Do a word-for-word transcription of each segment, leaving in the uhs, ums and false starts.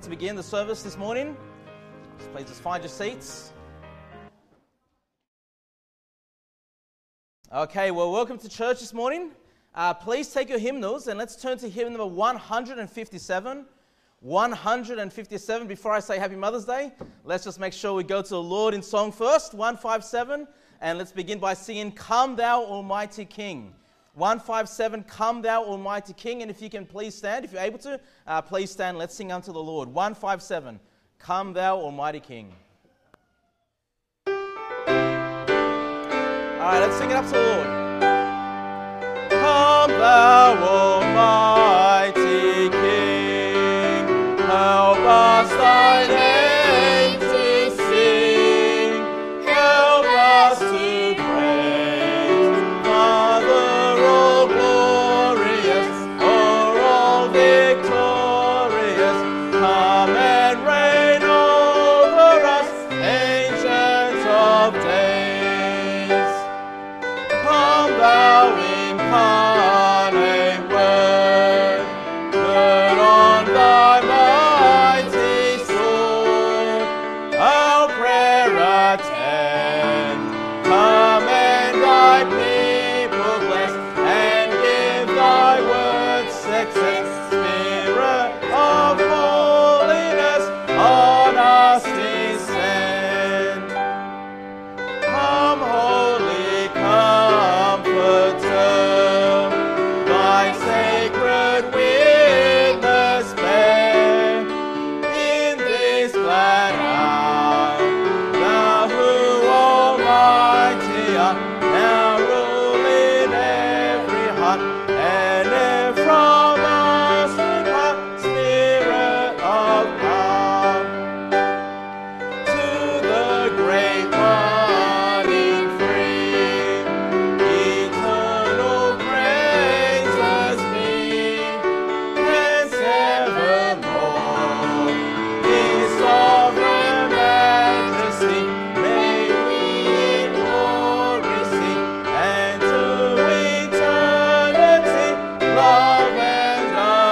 To begin the service this morning, please just find your seats. Okay, well, welcome to church this morning. Uh, please take your hymnals and let's turn to hymn number one hundred fifty-seven. one hundred fifty-seven. Before I say Happy Mother's Day, let's just make sure we go to the Lord in song first, one fifty-seven, and let's begin by singing, Come Thou Almighty King. one fifty-seven, Come Thou Almighty King. And if you can please stand, if you're able to, uh, please stand. Let's sing unto the Lord. one fifty-seven, Come Thou Almighty King. All right, let's sing it up to the Lord. Come Thou Almighty King, help us Thy name to sing, help us to praise, Father all glorious, o'er all victorious, come and reign over us, ancient of days. Come Thou incarnate Word, put on Thy mighty sword, our prayer attend. Come and Thy people bless, and give Thy word success. Spirit of holiness on us descend. Come, Holy Comforter, Thy sacred witness bear in this glad hour. Thou who Almighty art, now rule in every heart, and if from us depart, Spirit of God, to the great one in free, eternal praises be, hence evermore. His sovereign majesty may we in glory see, and to eternity love and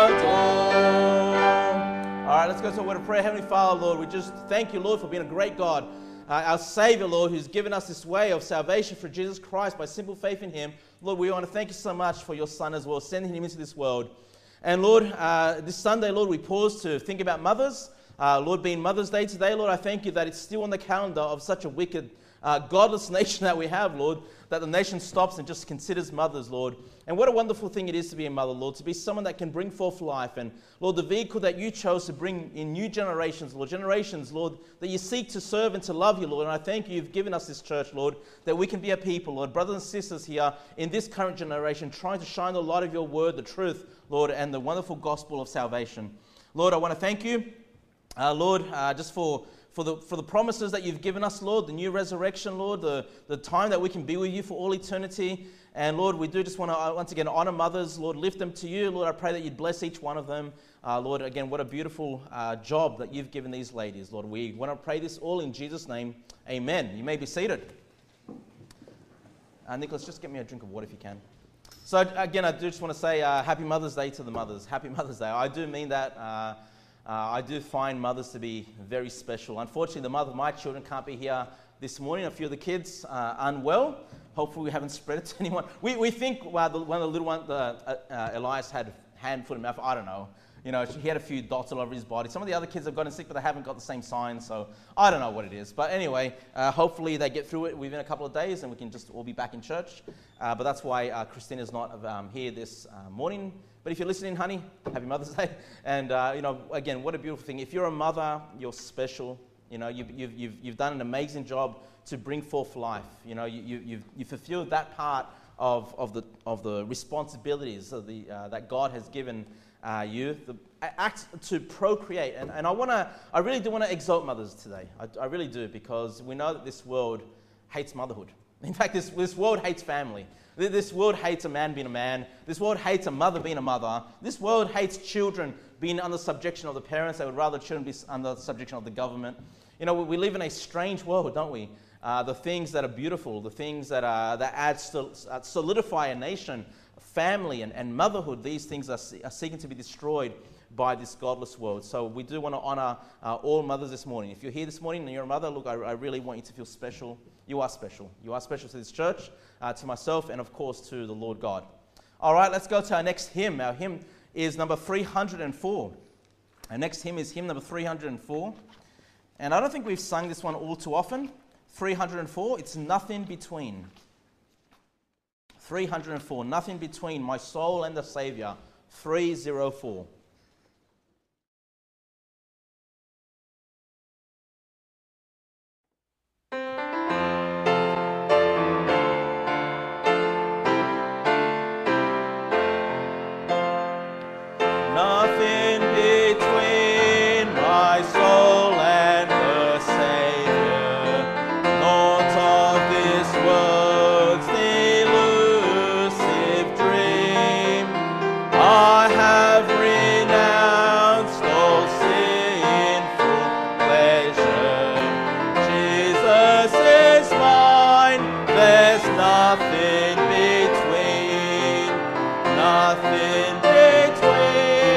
adore. All right, let's go to a word of prayer. Heavenly Father, Lord, we just thank you, Lord, for being a great God. Uh, our Savior, Lord, who's given us this way of salvation through Jesus Christ by simple faith in Him. Lord, we want to thank you so much for your Son as well, sending Him into this world. And Lord, uh, this Sunday, Lord, we pause to think about mothers. Uh, Lord, being Mother's Day today, Lord, I thank you that it's still on the calendar of such a wicked, uh, godless nation that we have, Lord, that the nation stops and just considers mothers, Lord. And what a wonderful thing it is to be a mother, Lord, to be someone that can bring forth life. And Lord, the vehicle that you chose to bring in new generations, Lord, generations, Lord, that you seek to serve and to love you, Lord. And I thank you, you've given us this church, Lord, that we can be a people, Lord, brothers and sisters here in this current generation, trying to shine the light of your word, the truth, Lord, and the wonderful gospel of salvation. Lord, I want to thank you, uh, Lord, uh, just for For the, for the promises that you've given us, Lord, the new resurrection, Lord, the, the time that we can be with you for all eternity. And Lord, we do just want to uh, once again honor mothers. Lord, lift them to you. Lord, I pray that you'd bless each one of them. Uh, Lord, again, what a beautiful uh, job that you've given these ladies. Lord, we want to pray this all in Jesus' name. Amen. You may be seated. Uh, Nicholas, just get me a drink of water if you can. So again, I do just want to say uh, Happy Mother's Day to the mothers. Happy Mother's Day. I do mean that. Uh, Uh, I do find mothers to be very special. Unfortunately, the mother of my children can't be here this morning. A few of the kids are unwell. Hopefully, we haven't spread it to anyone. We we think well, the, one of the little ones, uh, uh, Elias, had hand, foot, and mouth. I don't know. You know, he had a few dots all over his body. Some of the other kids have gotten sick, but they haven't got the same signs. So I don't know what it is. But anyway, uh, hopefully they get through it within a couple of days, and we can just all be back in church. Uh, but that's why uh, Christina's not um, here this uh, morning. But if you're listening, honey, happy Mother's Day. And, uh, you know, again, what a beautiful thing. If you're a mother, you're special. You know, you've, you've, you've, you've done an amazing job to bring forth life. You know, you, you, you've, you've fulfilled that part of, of, the, of the responsibilities of the, uh, that God has given uh, you. The act to procreate. And, and I want to, I really do want to exalt mothers today. I, I really do, because we know that this world hates motherhood. In fact, this, this world hates family. This world hates a man being a man. This world hates a mother being a mother. This world hates children being under subjection of the parents. They would rather children be under subjection of the government. You know, we live in a strange world, don't we? Uh, the things that are beautiful, the things that are, that add solidify a nation, family and, and motherhood, these things are, are seeking to be destroyed by this godless world. So we do want to honor uh, all mothers this morning. If you're here this morning and you're a mother, look, I, I really want you to feel special. You are special. You are special to this church, uh, to myself, and of course to the Lord God. All right, let's go to our next hymn. Our hymn is number three hundred four. Our next hymn is hymn number three hundred four. And I don't think we've sung this one all too often. three hundred four, it's Nothing Between. three hundred four, Nothing Between My Soul and the Savior. three oh four. Nothing between my soul and the Savior, naught of this world's delusive dream. I have renounced all sinful pleasure. Jesus is mine, there's nothing between, nothing between.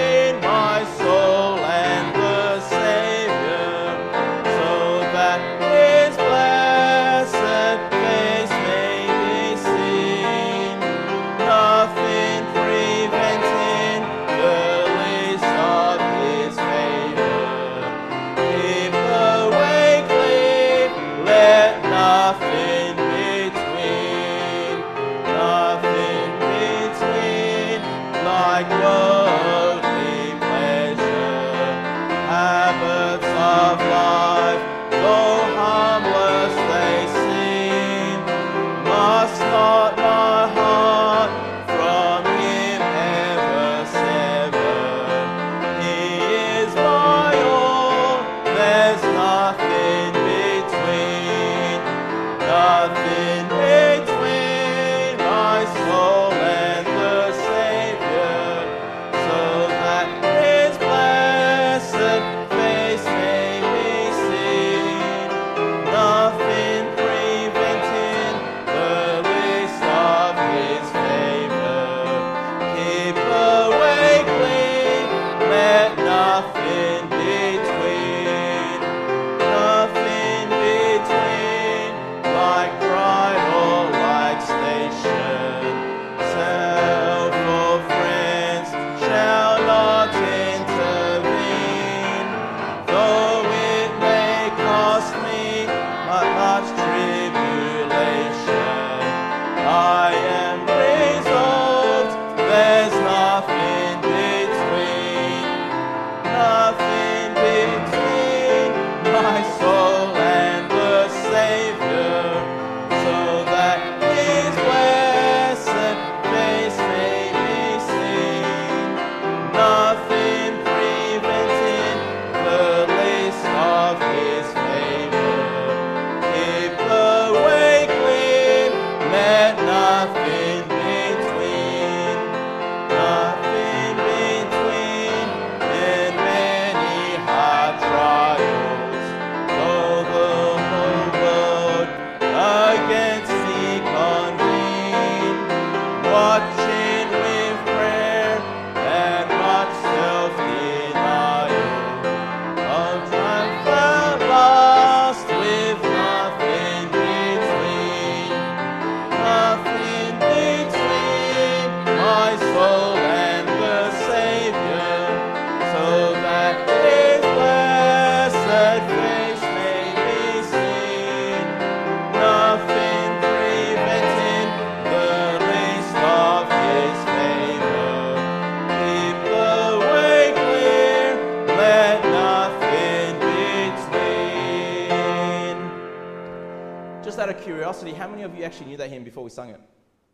Curiosity, how many of you actually knew that hymn before we sung it?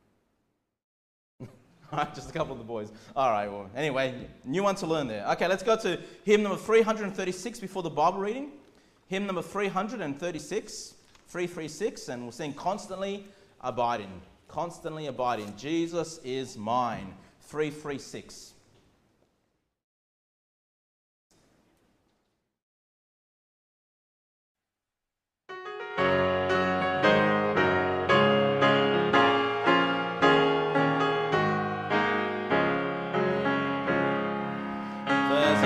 Just a couple of the boys. All right, well, anyway, new one to learn there. Okay, let's go to hymn number three hundred thirty-six before the Bible reading. Hymn number three hundred thirty-six, three thirty-six, and we'll sing Constantly Abiding. Constantly Abiding. Jesus is mine. three thirty-six. There's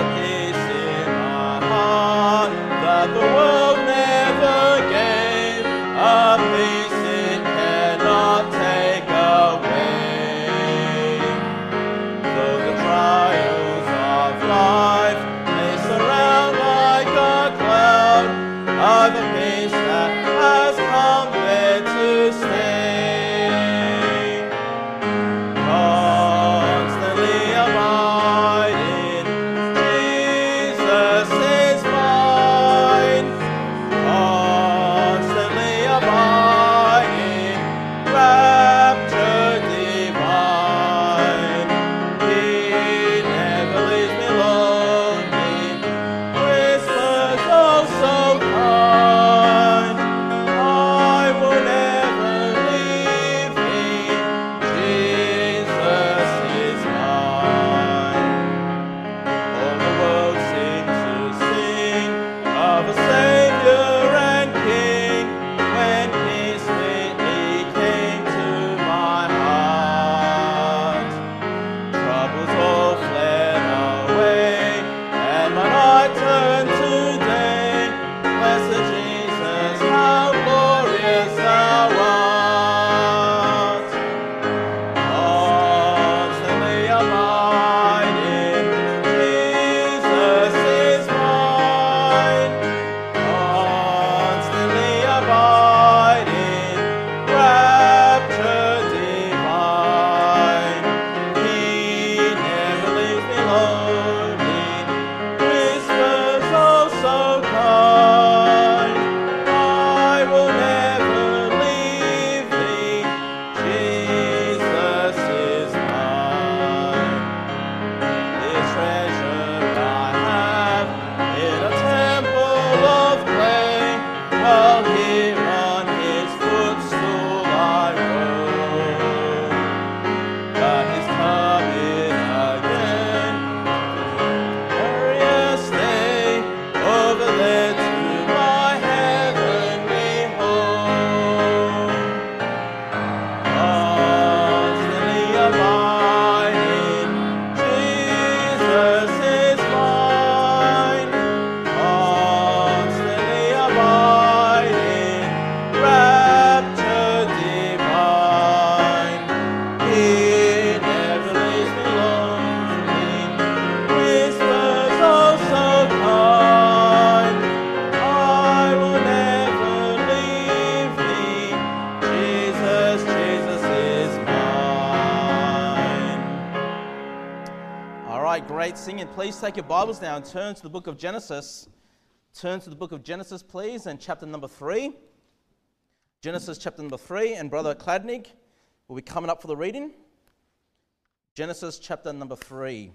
great singing. Please take your Bibles now and turn to the book of Genesis. Turn to the book of Genesis, please, and chapter number three. Genesis chapter number three, and Brother Kladnik will be coming up for the reading. Genesis chapter number three.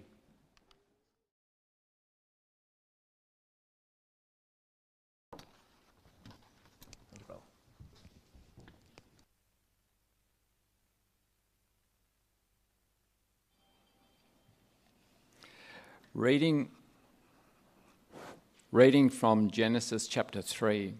Reading, reading from Genesis chapter three.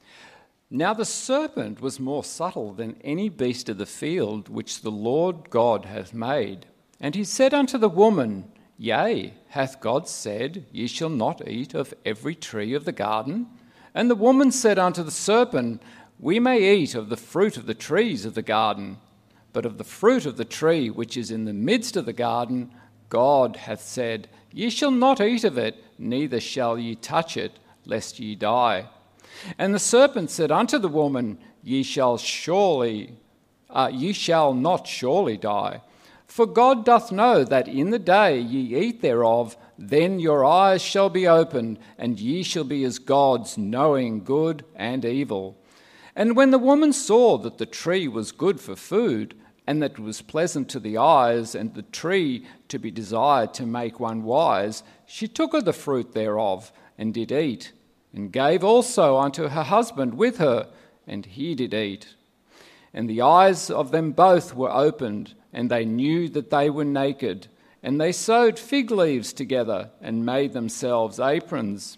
Now the serpent was more subtle than any beast of the field which the Lord God hath made. And he said unto the woman, Yea, hath God said, Ye shall not eat of every tree of the garden? And the woman said unto the serpent, We may eat of the fruit of the trees of the garden, but of the fruit of the tree which is in the midst of the garden, God hath said, Ye shall not eat of it, neither shall ye touch it, lest ye die. And the serpent said unto the woman, Ye shall surely, uh, ye shall not surely die. For God doth know that in the day ye eat thereof, then your eyes shall be opened, and ye shall be as gods, knowing good and evil. And when the woman saw that the tree was good for food, and that it was pleasant to the eyes, and the tree to be desired to make one wise, she took of the fruit thereof, and did eat, and gave also unto her husband with her, and he did eat. And the eyes of them both were opened, and they knew that they were naked, and they sewed fig leaves together, and made themselves aprons.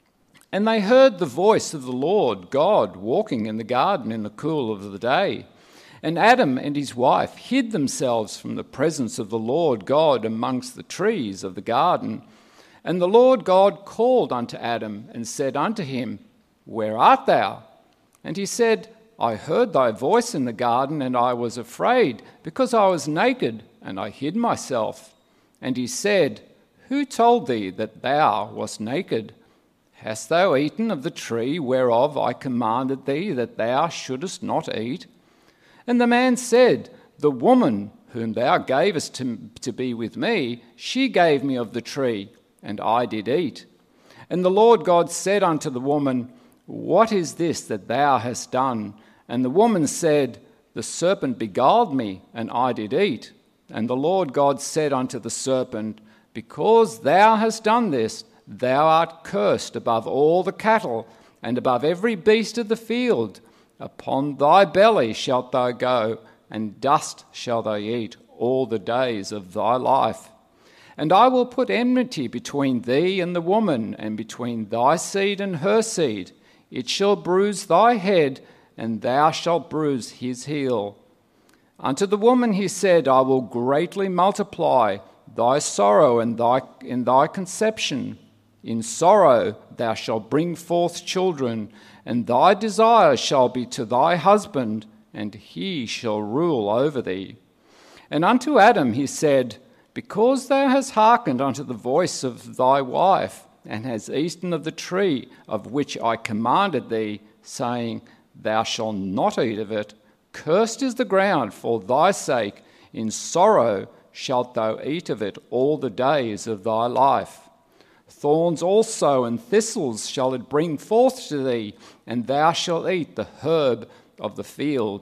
And they heard the voice of the Lord God walking in the garden in the cool of the day. And Adam and his wife hid themselves from the presence of the Lord God amongst the trees of the garden. And the Lord God called unto Adam and said unto him, Where art thou? And he said, I heard thy voice in the garden, and I was afraid, because I was naked, and I hid myself. And he said, Who told thee that thou wast naked? Hast thou eaten of the tree whereof I commanded thee that thou shouldest not eat? And the man said, The woman whom thou gavest to, to be with me, she gave me of the tree, and I did eat. And the Lord God said unto the woman, What is this that thou hast done? And the woman said, The serpent beguiled me, and I did eat. And the Lord God said unto the serpent, Because thou hast done this, thou art cursed above all the cattle, and above every beast of the field. Upon thy belly shalt thou go, and dust shalt thou eat all the days of thy life. And I will put enmity between thee and the woman, and between thy seed and her seed. It shall bruise thy head, and thou shalt bruise his heel. Unto the woman he said, I will greatly multiply thy sorrow and thy in thy conception. In sorrow thou shalt bring forth children, and thy desire shall be to thy husband, and he shall rule over thee. And unto Adam he said, Because thou hast hearkened unto the voice of thy wife, and hast eaten of the tree of which I commanded thee, saying, Thou shalt not eat of it, cursed is the ground for thy sake, in sorrow shalt thou eat of it all the days of thy life. Thorns also and thistles shall it bring forth to thee, and thou shalt eat the herb of the field.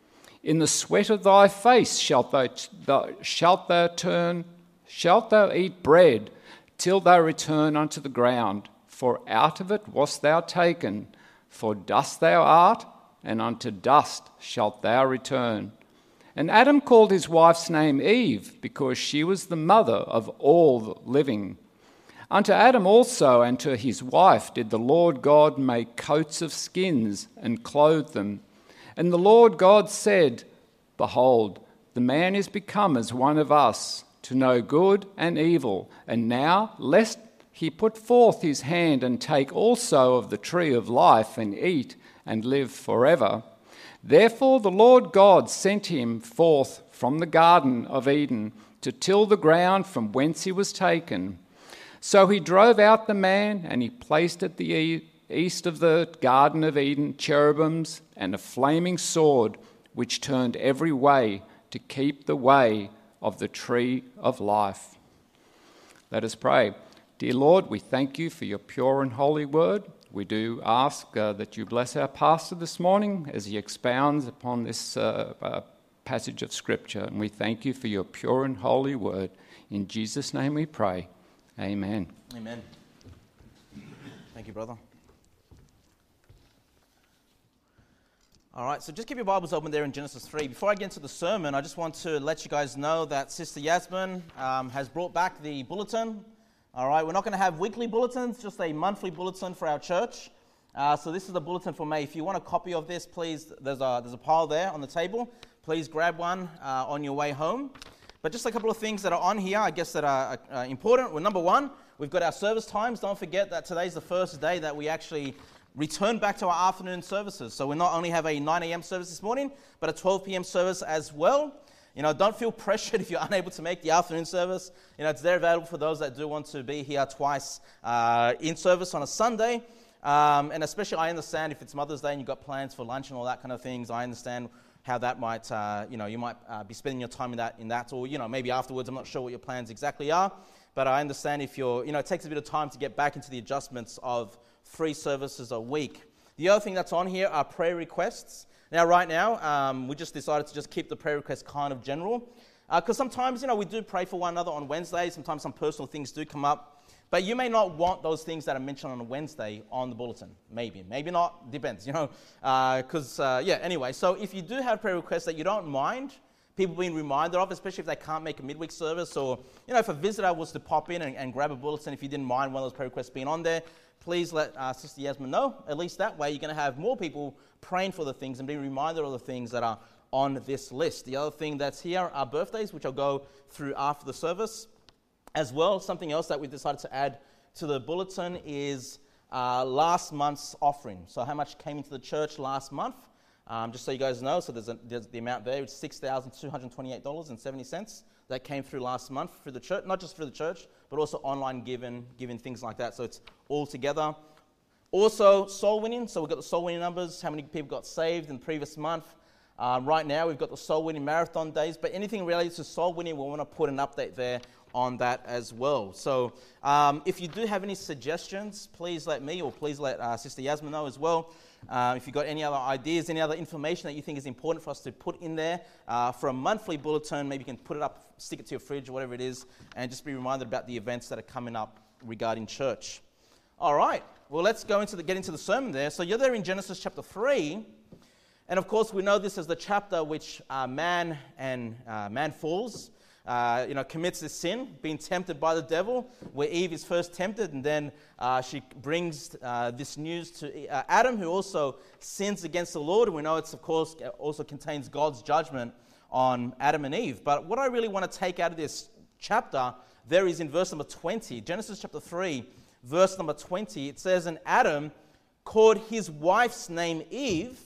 In the sweat of thy face shalt thou, thou, shalt thou turn, shalt thou eat bread, till thou return unto the ground. For out of it wast thou taken, for dust thou art, and unto dust shalt thou return. And Adam called his wife's name Eve, because she was the mother of all living. Unto Adam also and to his wife did the Lord God make coats of skins, and clothe them. And the Lord God said, Behold, the man is become as one of us, to know good and evil. And now, lest he put forth his hand and take also of the tree of life, and eat, and live forever. Therefore the Lord God sent him forth from the garden of Eden, to till the ground from whence he was taken. So he drove out the man, and he placed at the east of the Garden of Eden cherubims and a flaming sword, which turned every way to keep the way of the tree of life. Let us pray. Dear Lord, we thank you for your pure and holy word. We do ask uh, that you bless our pastor this morning as he expounds upon this uh, uh, passage of Scripture. And we thank you for your pure and holy word. In Jesus' name we pray. Amen. Amen. Thank you, brother. All right, so just keep your Bibles open there in Genesis three. Before I get into the sermon, I just want to let you guys know that Sister Yasmin um, has brought back the bulletin. All right, we're not going to have weekly bulletins, just a monthly bulletin for our church. Uh, so this is the bulletin for May. If you want a copy of this, please, there's a, there's a pile there on the table. Please grab one uh, on your way home. But just a couple of things that are on here, I guess, that are uh, important. Well, number one, we've got our service times. Don't forget that today's the first day that we actually return back to our afternoon services. So we not only have a nine a.m. service this morning, but a twelve p.m. service as well. You know, don't feel pressured if you're unable to make the afternoon service. You know, it's there available for those that do want to be here twice uh, in service on a Sunday. Um, and especially, I understand if it's Mother's Day and you've got plans for lunch and all that kind of things. I understand how that might, uh, you know, you might uh, be spending your time in that, in that, or, you know, maybe afterwards. I'm not sure what your plans exactly are. But I understand if you're, you know, it takes a bit of time to get back into the adjustments of three services a week. The other thing that's on here are prayer requests. Now, right now, um, we just decided to just keep the prayer requests kind of general. Because uh, sometimes, you know, we do pray for one another on Wednesday. Sometimes some personal things do come up. But you may not want those things that are mentioned on a Wednesday on the bulletin. Maybe. Maybe not. Depends, you know. Because, uh, uh, yeah, anyway. So if you do have prayer requests that you don't mind people being reminded of, especially if they can't make a midweek service, or, you know, if a visitor was to pop in and, and grab a bulletin, if you didn't mind one of those prayer requests being on there, please let uh, Sister Yasmin know. At least that way you're going to have more people praying for the things and being reminded of the things that are on this list. The other thing that's here are birthdays, which I'll go through after the service. As well, something else that we decided to add to the bulletin is uh, last month's offering. So how much came into the church last month? Um, just so you guys know, so there's, a, there's the amount there. It's six thousand two hundred twenty-eight dollars and seventy cents that came through last month through the church, not just through the church, but also online giving, giving things like that. So it's all together. Also, soul winning. So we've got the soul winning numbers, how many people got saved in the previous month. Um, right now, we've got the soul winning marathon days, but anything related to soul winning, we want to put an update there on that as well. So um, if you do have any suggestions, please let me or please let uh, Sister Yasmin know as well. Uh, if you've got any other ideas, any other information that you think is important for us to put in there uh, for a monthly bulletin, maybe you can put it up, stick it to your fridge or whatever it is, and just be reminded about the events that are coming up regarding church. All right, well, let's go into the, get into the sermon there. So you're there in Genesis chapter three, and of course we know this as the chapter which uh, man and uh, man falls. Uh, you know, commits this sin, being tempted by the devil, where Eve is first tempted, and then uh, she brings uh, this news to uh, Adam, who also sins against the Lord. And we know it's, of course, also contains God's judgment on Adam and Eve. But what I really want to take out of this chapter, there is in verse number twenty, Genesis chapter three, verse number twenty, it says, "And Adam called his wife's name Eve,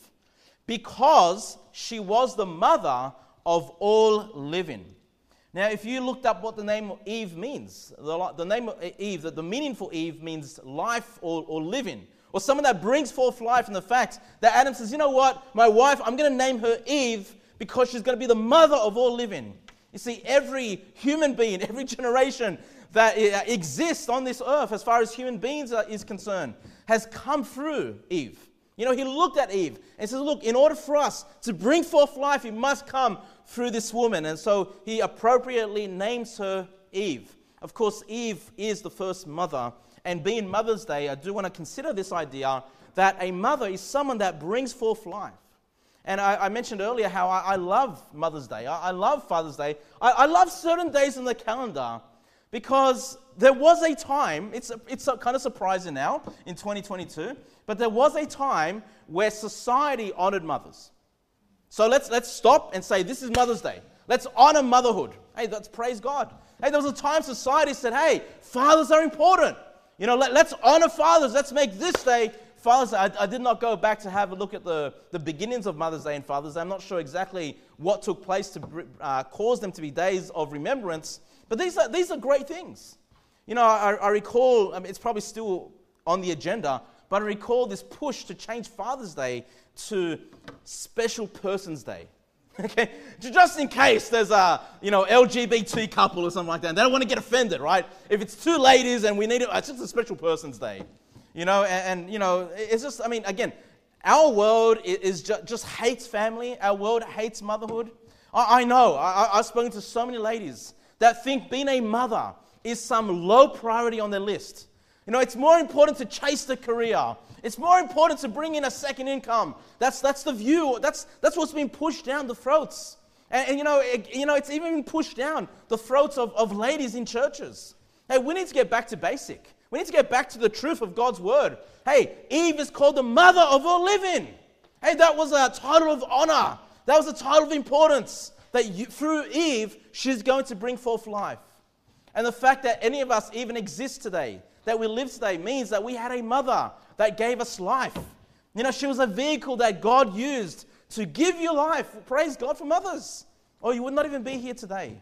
because she was the mother of all living." Now, if you looked up what the name of Eve means, the, the name of Eve, the, the meaning for Eve means life or, or living, or someone that brings forth life. And the fact that Adam says, you know what, my wife, I'm going to name her Eve because she's going to be the mother of all living. You see, every human being, every generation that exists on this earth, as far as human beings are, is concerned, has come through Eve. You know, he looked at Eve and says, look, in order for us to bring forth life, it must come through this woman. And so he appropriately names her Eve. Of course, Eve is the first mother. And being Mother's Day, I do want to consider this idea that a mother is someone that brings forth life. And I, I mentioned earlier how I, I love Mother's Day. I, I love Father's Day. I, I love certain days in the calendar because there was a time, it's, it's kind of surprising now in twenty twenty-two, but there was a time where society honored mothers. So let's let's stop and say, this is Mother's Day. Let's honor motherhood. Hey, let's praise God. Hey, there was a time society said, hey, fathers are important. You know, let, let's honor fathers. Let's make this day Father's Day. I, I did not go back to have a look at the, the beginnings of Mother's Day and Father's Day. I'm not sure exactly what took place to uh, cause them to be days of remembrance. But these are, these are great things. You know, I, I recall, I mean, it's probably still on the agenda, but I recall this push to change Father's Day to Special Persons Day. Okay, just in case there's a, you know, L G B T couple or something like that, and they don't want to get offended, right? If it's two ladies and we need it, it's just a special person's day, you know, and, and you know, it's just, I mean, again, our world is just, just hates family. Our world hates motherhood. I, I know, I, I've spoken to so many ladies that think being a mother is some low priority on their list. You know, it's more important to chase the career. It's more important to bring in a second income. That's that's the view. That's that's what's being pushed down the throats. And, and you know, it, you know, it's even been pushed down the throats of, of ladies in churches. Hey, we need to get back to basic. We need to get back to the truth of God's word. Hey, Eve is called the mother of all living. Hey, that was a title of honor. That was a title of importance. That you, through Eve, she's going to bring forth life. And the fact that any of us even exist today, that we live today, means that we had a mother that gave us life. You know, she was a vehicle that God used to give you life. Praise God for mothers. Or you would not even be here today.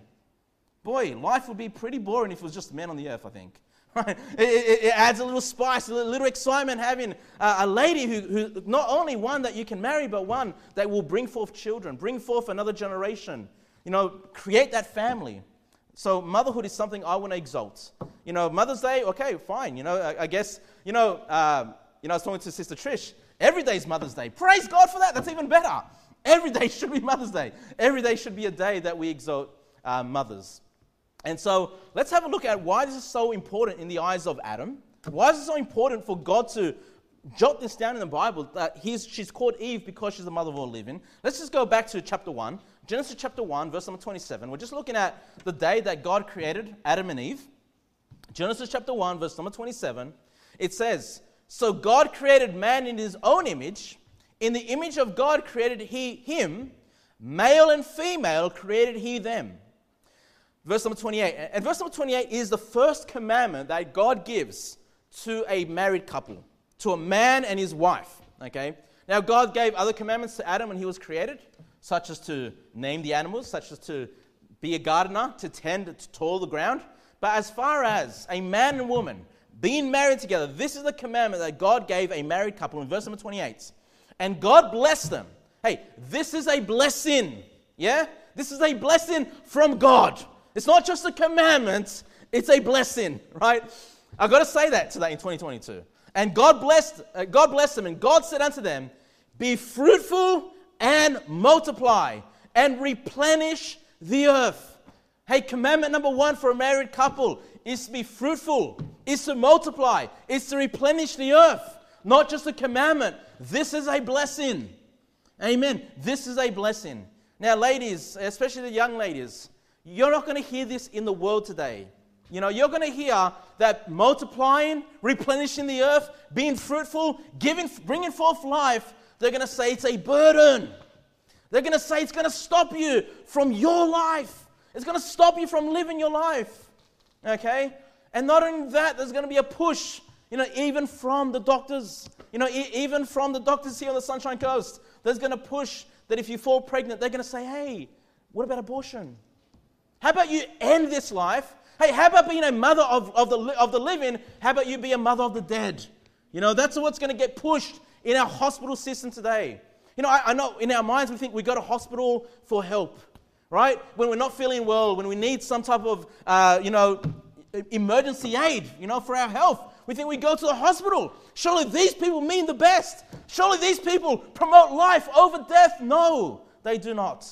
Boy, life would be pretty boring if it was just men on the earth, I think. Right? It, it, it adds a little spice, a little, little excitement having a, a lady who, who, not only one that you can marry, but one that will bring forth children, bring forth another generation. You know, create that family. So motherhood is something I want to exalt. You know, Mother's Day, okay, fine. You know, I, I guess, you know, um, you know, I was talking to Sister Trish. Every day is Mother's Day. Praise God for that. That's even better. Every day should be Mother's Day. Every day should be a day that we exalt uh, mothers. And so let's have a look at why this is so important in the eyes of Adam. Why is it so important for God to jot this down in the Bible that he's, she's called Eve because she's the mother of all living? Let's just go back to chapter one. Genesis chapter one, verse number twenty-seven. We're just looking at the day that God created Adam and Eve. Genesis chapter one, verse number twenty-seven. It says, "So God created man in his own image. In the image of God created he him. Male and female created he them." Verse number twenty-eight. And verse number twenty-eight is the first commandment that God gives to a married couple, to a man and his wife. Okay? Now, God gave other commandments to Adam when he was created, such as to name the animals, such as to be a gardener, to tend, to till the ground. But as far as a man and woman being married together, this is the commandment that God gave a married couple in verse number twenty-eight. And God blessed them. Hey, this is a blessing. Yeah? This is a blessing from God. It's not just a commandment, it's a blessing, right? I've got to say that today in twenty twenty-two. And God blessed, uh, God blessed them, and God said unto them, "Be fruitful and multiply and replenish the earth." Hey, commandment number one for a married couple is to be fruitful, is to multiply, is to replenish the earth. Not just a commandment. This is a blessing. Amen. This is a blessing. Now, ladies, especially the young ladies, you're not going to hear this in the world today. You know, you're going to hear that multiplying, replenishing the earth, being fruitful, giving, bringing forth life, they're going to say it's a burden. They're going to say it's going to stop you from your life. It's going to stop you from living your life. Okay? And not only that, there's going to be a push, you know, even from the doctors. You know, e- even from the doctors here on the Sunshine Coast. There's going to push that if you fall pregnant, they're going to say, hey, what about abortion? How about you end this life? Hey, how about being a mother of, of, the, of the living? How about you be a mother of the dead? You know, that's what's going to get pushed in our hospital system today. You know, I, I know in our minds we think we go to hospital for help, right? When we're not feeling well, when we need some type of, uh, you know, emergency aid, you know, for our health, we think we go to the hospital. Surely these people mean the best. Surely these people promote life over death. No, they do not.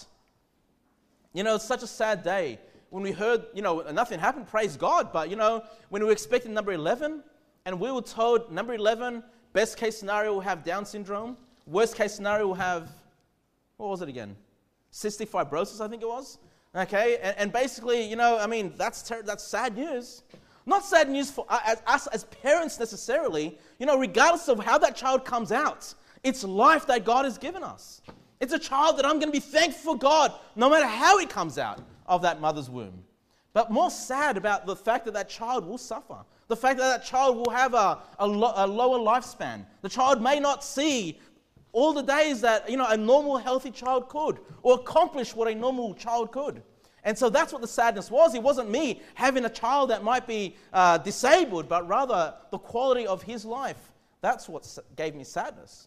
You know, it's such a sad day when we heard, you know, nothing happened, praise God, but, you know, when we were expecting number eleven, and we were told number eleven, best case scenario will have Down syndrome, worst case scenario will have, what was it again? Cystic fibrosis, I think it was. Okay, and, and basically, you know, I mean, that's ter- that's sad news. Not sad news for uh, as, us as parents necessarily, you know, regardless of how that child comes out. It's life that God has given us. It's a child that I'm going to be thankful for God, no matter how it comes out of that mother's womb. But more sad about the fact that that child will suffer. The fact that that child will have a, a, lo- a lower lifespan. The child may not see all the days that, you know, a normal healthy child could, or accomplish what a normal child could. And so that's what the sadness was. It wasn't me having a child that might be uh, disabled, but rather the quality of his life. That's what gave me sadness.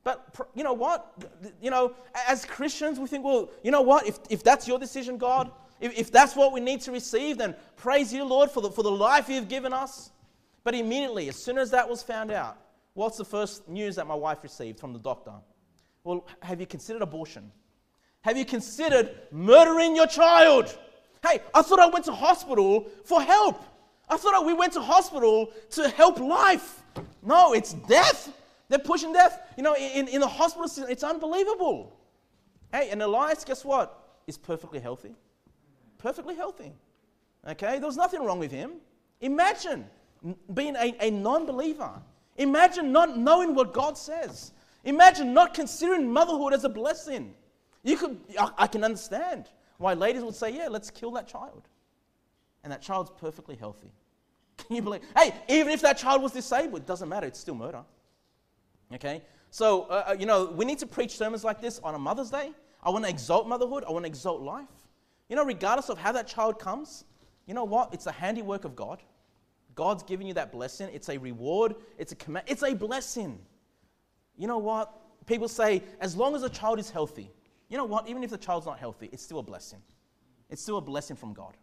But you know what? You know, as Christians, we think, well, you know what? If if that's your decision, God, if, if that's what we need to receive, then praise you, Lord, for the for the life you've given us. But immediately, as soon as that was found out, what's the first news that my wife received from the doctor? Well, have you considered abortion? Have you considered murdering your child? Hey, I thought I went to hospital for help. I thought we went to hospital to help life. No, it's death. They're pushing death. You know, in, in the hospital system, it's unbelievable. Hey, and Elias, guess what? Is perfectly healthy. Perfectly healthy. Okay? There was nothing wrong with him. Imagine being a, a non-believer. Imagine not knowing what God says. Imagine not considering motherhood as a blessing. You could, I, I can understand why ladies would say, yeah, let's kill that child. And that child's perfectly healthy. Can you believe? Hey, even if that child was disabled, it doesn't matter. It's still murder. Okay? So, uh, you know, we need to preach sermons like this on a Mother's Day. I want to exalt motherhood. I want to exalt life. You know, regardless of how that child comes, you know what? It's the handiwork of God. God's giving you that blessing. It's a reward. It's a command. It's a blessing. You know what? People say, as long as a child is healthy, you know what? Even if the child's not healthy, it's still a blessing. It's still a blessing from God.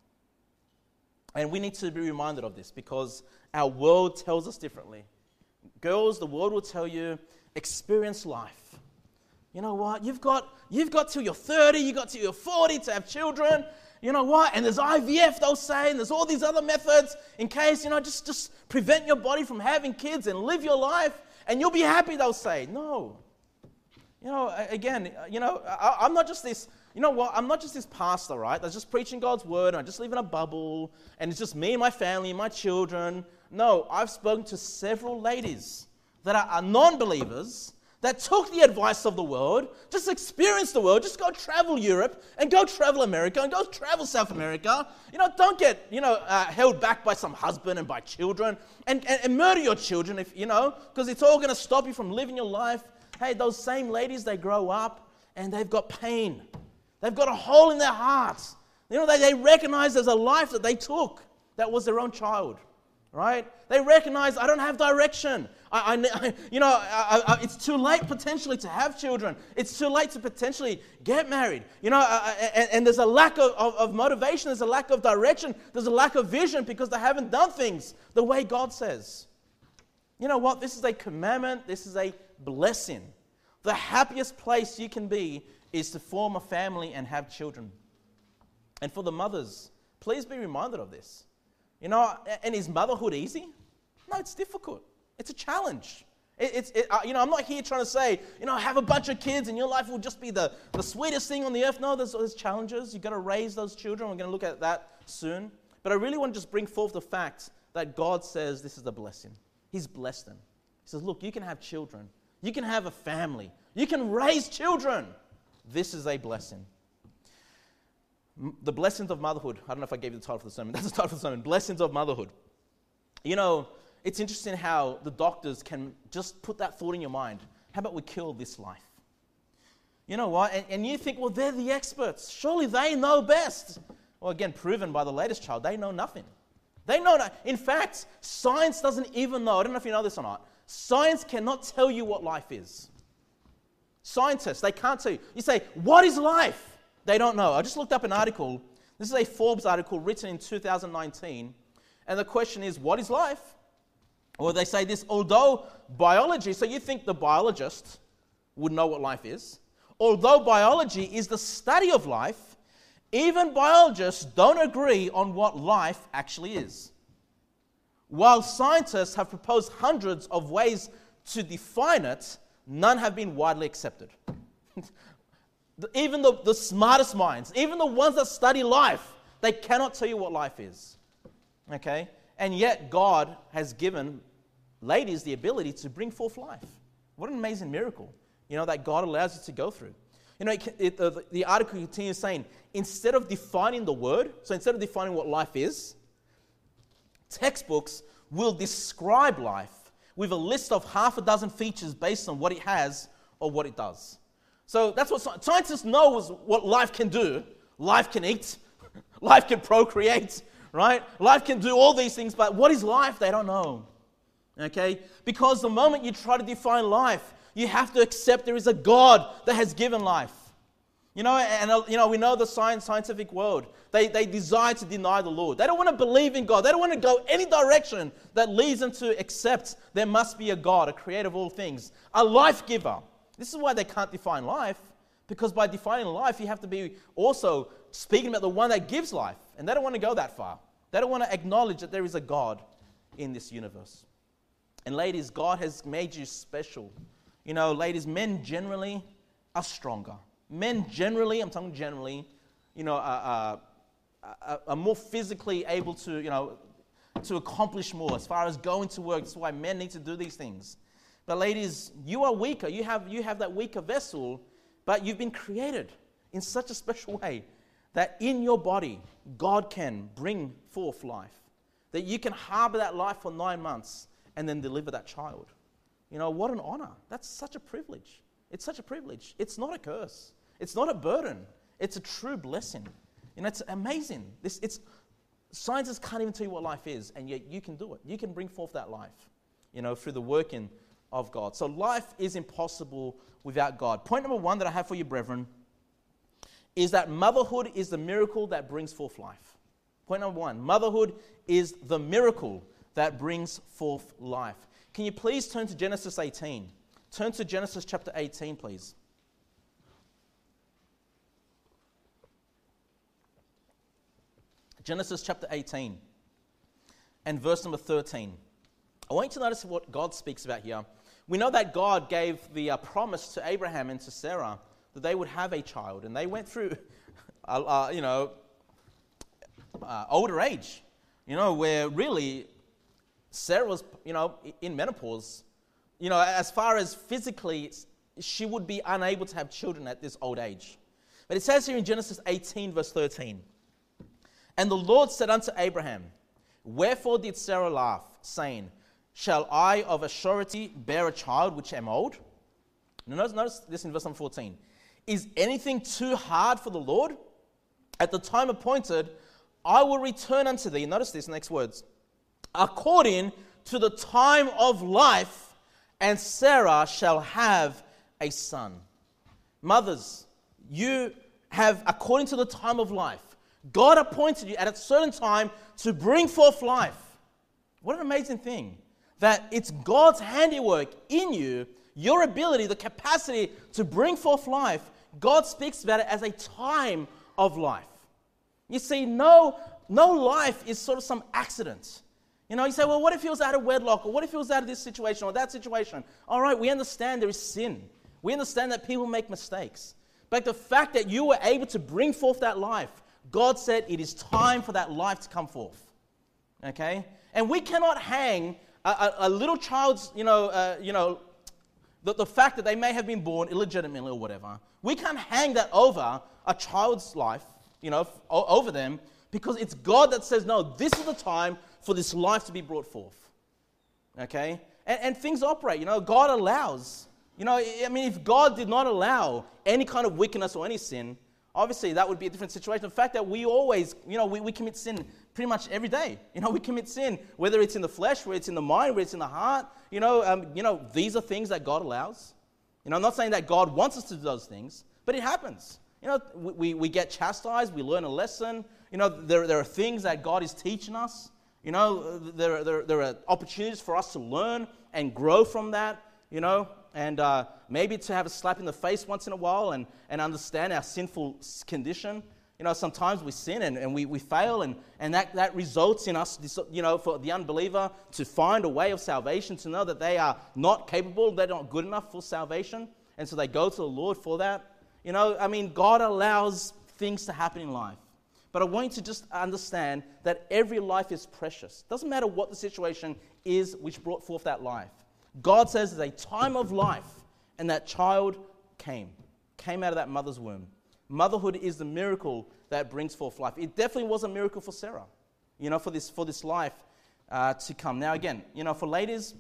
And we need to be reminded of this because our world tells us differently. Girls, the world will tell you, experience life. You know what? You've got you've got till you're thirty, you've got till you're forty to have children. You know what? And there's I V F, they'll say, and there's all these other methods in case, you know, just, just prevent your body from having kids and live your life, and you'll be happy, they'll say. No. You know, again, you know, I, I'm not just this, you know what? I'm not just this pastor, right? That's just preaching God's word, and I just live in a bubble, and it's just me and my family and my children. No, I've spoken to several ladies that are, are non-believers that took the advice of the world, just experience the world, just go travel Europe and go travel America and go travel South America. You know, don't get, you know, uh, held back by some husband and by children and, and, and murder your children, if you know, because it's all going to stop you from living your life. Hey, those same ladies, they grow up and they've got pain. They've got a hole in their hearts. You know, they, they recognize there's a life that they took that was their own child. Right? They recognize I don't have direction. I, I you know, I, I, it's too late potentially to have children. It's too late to potentially get married. You know, uh, and, and there's a lack of, of, of motivation. There's a lack of direction. There's a lack of vision because they haven't done things the way God says. You know what? This is a commandment. This is a blessing. The happiest place you can be is to form a family and have children. And for the mothers, please be reminded of this. You know, and is motherhood easy? No, it's difficult. It's a challenge. It, it's, it, uh, you know, I'm not here trying to say, you know, have a bunch of kids and your life will just be the, the sweetest thing on the earth. No, there's, there's challenges. You've got to raise those children. We're going to look at that soon. But I really want to just bring forth the fact that God says this is a blessing. He's blessed them. He says, look, you can have children. You can have a family. You can raise children. This is a blessing. The blessings of motherhood. I don't know if I gave you the title for the sermon. That's the title for the sermon. Blessings of motherhood. You know, it's interesting how the doctors can just put that thought in your mind. How about we kill this life? You know what? And, and you think, well, they're the experts. Surely they know best. Well, again, proven by the latest child, they know nothing. They know not. In fact, science doesn't even know. I don't know if you know this or not. Science cannot tell you what life is. Scientists, they can't tell you. You say, what is life? They don't know. I just looked up an article. This is a Forbes article written in two thousand nineteen. And the question is, what is life? Or they say this, although biology, so you think the biologist would know what life is. Although biology is the study of life, even biologists don't agree on what life actually is. While scientists have proposed hundreds of ways to define it, none have been widely accepted. Even the, the smartest minds, even the ones that study life, they cannot tell you what life is. Okay? And yet God has given ladies the ability to bring forth life. What an amazing miracle, you know, that God allows you to go through. You know, it, it, the, the article continues saying, instead of defining the word, so instead of defining what life is, textbooks will describe life with a list of half a dozen features based on what it has or what it does. So that's what scientists know is what life can do. Life can eat. Life can procreate, right? Life can do all these things, but what is life? They don't know, okay? Because the moment you try to define life, You have to accept there is a God that has given life. You know, and you know, we know the science, scientific world. They, they desire to deny the Lord. They don't want to believe in God. They don't want to go any direction that leads them to accept there must be a God, a creator of all things, a life giver. This is why they can't define life, because by defining life, you have to be also speaking about the one that gives life. And they don't want to go that far. They don't want to acknowledge that there is a God in this universe. And ladies, God has made you special. You know, ladies, men generally are stronger. Men generally, I'm talking generally, you know, are, are, are more physically able to, you know, to accomplish more as far as going to work. That's why men need to do these things. But ladies, you are weaker. You have, you have that weaker vessel, but you've been created in such a special way that in your body, God can bring forth life. That you can harbor that life for nine months and then deliver that child. You know, what an honor. That's such a privilege. It's such a privilege. It's not a curse. It's not a burden. It's a true blessing. You know, it's amazing. This, it's scientists can't even tell you what life is, and yet you can do it. You can bring forth that life, you know, through the working of God. So life is impossible without God. Point number one that I have for you, brethren, is that motherhood is the miracle that brings forth life. Point number one, motherhood is the miracle that brings forth life. Can you please turn to Genesis eighteen? Turn to Genesis chapter eighteen, please. Genesis chapter eighteen and verse number thirteen. I want you to notice what God speaks about here. We know that God gave the uh, promise to Abraham and to Sarah that they would have a child, and they went through, uh, uh, you know, uh, older age, you know, where really Sarah was, you know, in menopause. You know, as far as physically, she would be unable to have children at this old age. But it says here in Genesis eighteen, verse thirteen, "And the Lord said unto Abraham, Wherefore did Sarah laugh, saying, Shall I of a surety bear a child which am old?" Now notice, notice this in verse number fourteen. "Is anything too hard for the Lord? At the time appointed, I will return unto thee." Notice this next words. "According to the time of life, and Sarah shall have a son." Mothers, you have, according to the time of life, God appointed you at a certain time to bring forth life. What an amazing thing. That it's God's handiwork in you, your ability, the capacity to bring forth life. God speaks about it as a time of life. You see, no, no life is sort of some accident. You know, you say, well, what if he was out of wedlock? Or what if he was out of this situation or that situation? All right, we understand there is sin. We understand that people make mistakes. But the fact that you were able to bring forth that life, God said it is time for that life to come forth. Okay? And we cannot hang a, a, a little child's, you know, uh, you know, the, the fact that they may have been born illegitimately or whatever. We can't hang that over a child's life, you know, f- over them, because it's God that says, no, this is the time for this life to be brought forth. Okay? And, and things operate, you know, God allows. You know, I mean, if God did not allow any kind of wickedness or any sin, obviously that would be a different situation. The fact that we always, you know, we, we commit sin pretty much every day. You know, we commit sin, whether it's in the flesh, whether it's in the mind, whether it's in the heart. You know, um, you know, these are things that God allows. You know, I'm not saying that God wants us to do those things, but it happens. You know, we, we get chastised, we learn a lesson. You know, there, there are things that God is teaching us. You know, there, there, there are opportunities for us to learn and grow from that, you know, and uh, maybe to have a slap in the face once in a while and, and understand our sinful condition. You know, sometimes we sin and, and we, we fail, and, and that, that results in us, you know, for the unbeliever to find a way of salvation, to know that they are not capable, they're not good enough for salvation, and so they go to the Lord for that. You know, I mean, God allows things to happen in life. But I want you to just understand that every life is precious. Doesn't matter what the situation is which brought forth that life. God says there's a time of life, and that child came, came out of that mother's womb. Motherhood is the miracle that brings forth life. It definitely was a miracle for Sarah, you know, for this for this life uh, to come. Now again, you know, for ladies,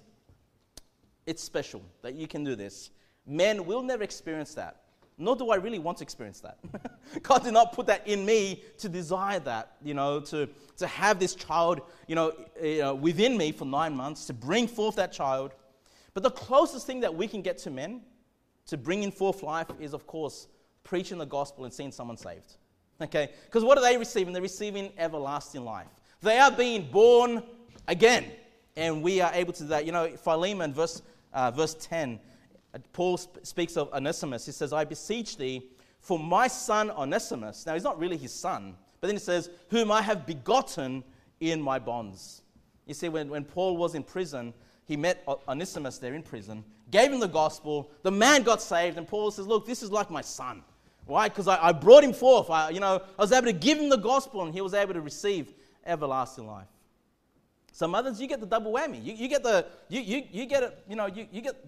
it's special that you can do this. Men will never experience that. Nor do I really want to experience that. God did not put that in me to desire that, you know, to, to have this child, you know, you know, within me for nine months, to bring forth that child. But the closest thing that we can get to men to bringing forth life is, of course, preaching the gospel and seeing someone saved. Okay? Because what are they receiving? They're receiving everlasting life. They are being born again. And we are able to do that. You know, Philemon, verse, uh, verse ten, Paul sp- speaks of Onesimus. He says, I beseech thee for my son Onesimus. Now, he's not really his son. But then he says, whom I have begotten in my bonds. You see, when, when Paul was in prison, he met Onesimus there in prison, gave him the gospel. The man got saved. And Paul says, look, this is like my son. Why? Because I, I brought him forth. I, you know, I was able to give him the gospel, and he was able to receive everlasting life. So mothers, you get the double whammy. You, you get the you, you you get it. You know, you you get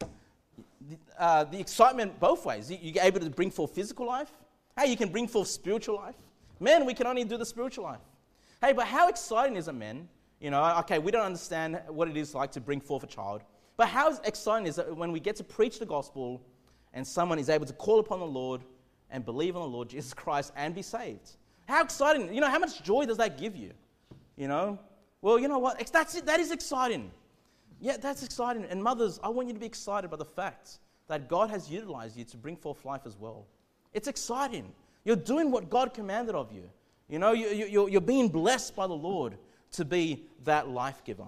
uh, the excitement both ways. You, you're able to bring forth physical life. Hey, you can bring forth spiritual life. Men, we can only do the spiritual life. Hey, but how exciting is it, men? You know, okay, we don't understand what it is like to bring forth a child, but how exciting is it when we get to preach the gospel, and someone is able to call upon the Lord and believe on the Lord Jesus Christ and be saved? How exciting! You know, how much joy does that give you? You know. Well, you know what? That's it. That is exciting. Yeah, that's exciting. And mothers, I want you to be excited by the fact that God has utilized you to bring forth life as well. It's exciting. You're doing what God commanded of you. You know, you, you, you're being blessed by the Lord to be that life giver.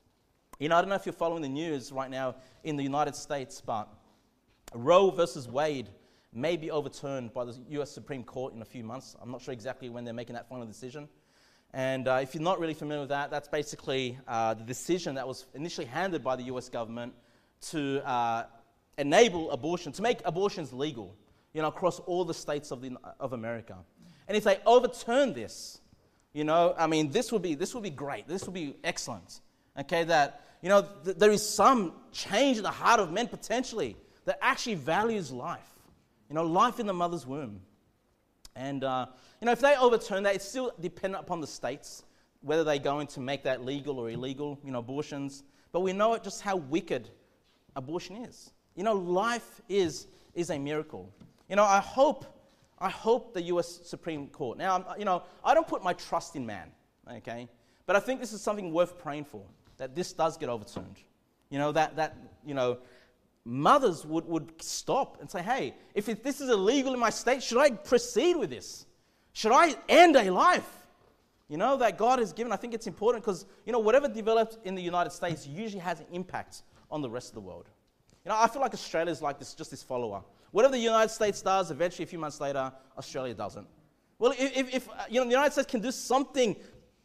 You know, I don't know if you're following the news right now in the United States, but Roe versus Wade may be overturned by the U S Supreme Court in a few months. I'm not sure exactly when they're making that final decision. And uh, if you're not really familiar with that, that's basically uh, the decision that was initially handed by the U S government to uh, enable abortion, to make abortions legal, you know, across all the states of the of America. And if they overturn this, you know, I mean, this would be this would be great. This would be excellent. Okay, that you know th- there is some change in the heart of men potentially that actually values life. You know, life in the mother's womb. And, uh, you know, if they overturn that, it's still dependent upon the states, whether they're going to make that legal or illegal, you know, abortions. But we know just how wicked abortion is. You know, life is is a miracle. You know, I hope, I hope the U S Supreme Court. Now, you know, I don't put my trust in man, okay? But I think this is something worth praying for, that this does get overturned. You know, that, that you know, mothers would, would stop and say, hey, if it, this is illegal in my state, should I proceed with this? Should I end a life? You know, that God has given. I think it's important because, you know, whatever develops in the United States usually has an impact on the rest of the world. You know, I feel like Australia is like this, just this follower. Whatever the United States does, eventually a few months later, Australia doesn't. Well, if, if you know, the United States can do something,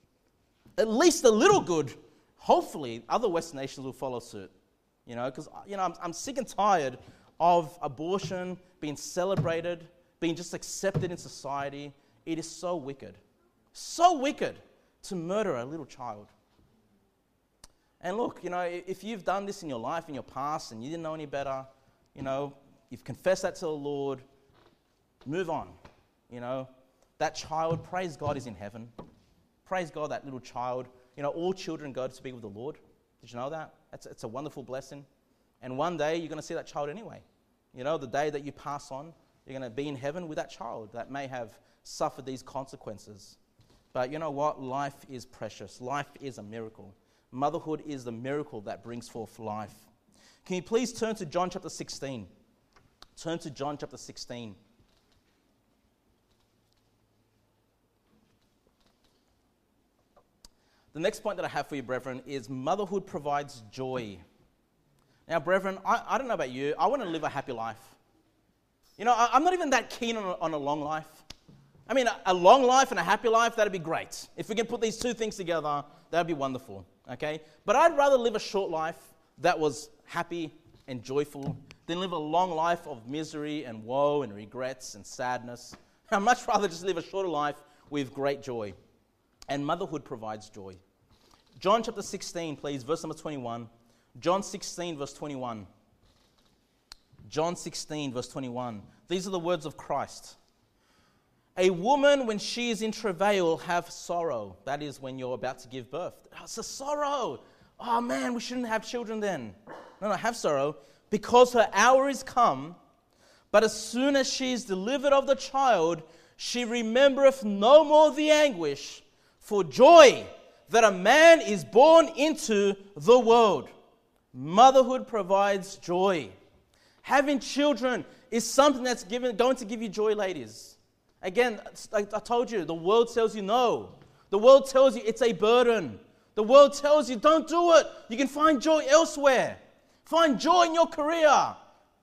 at least a little good, hopefully other Western nations will follow suit. You know, because, you know, I'm, I'm sick and tired of abortion being celebrated, being just accepted in society. It is so wicked. So wicked to murder a little child. And look, you know, if you've done this in your life, in your past, and you didn't know any better, you know, you've confessed that to the Lord, move on. You know, that child, praise God, is in heaven. Praise God, that little child. You know, all children go to be with the Lord. Did you know that? It's, it's a wonderful blessing. And one day, you're going to see that child anyway. You know, the day that you pass on, you're going to be in heaven with that child that may have suffered these consequences. But you know what? Life is precious. Life is a miracle. Motherhood is the miracle that brings forth life. Can you please turn to John chapter sixteen? Turn to John chapter sixteen. The next point that I have for you, brethren, is motherhood provides joy. Now, brethren, I, I don't know about you. I want to live a happy life. You know, I, I'm not even that keen on a, on a long life. I mean, a, a long life and a happy life, that'd be great. If we can put these two things together, that'd be wonderful, okay? But I'd rather live a short life that was happy and joyful than live a long life of misery and woe and regrets and sadness. I'd much rather just live a shorter life with great joy. And motherhood provides joy. John chapter sixteen, please, verse number twenty-one. John sixteen, verse twenty-one. John sixteen, verse twenty-one. These are the words of Christ. A woman, when she is in travail, have sorrow. That is when you're about to give birth. It's a sorrow. Oh man, we shouldn't have children then. No, no, have sorrow. Because her hour is come. But as soon as she is delivered of the child, she remembereth no more the anguish for joy that a man is born into the world. Motherhood provides joy. Having children is something that's given, going to give you joy, ladies. Again, like I told you, the world tells you no. The world tells you it's a burden. The world tells you don't do it. You can find joy elsewhere. Find joy in your career.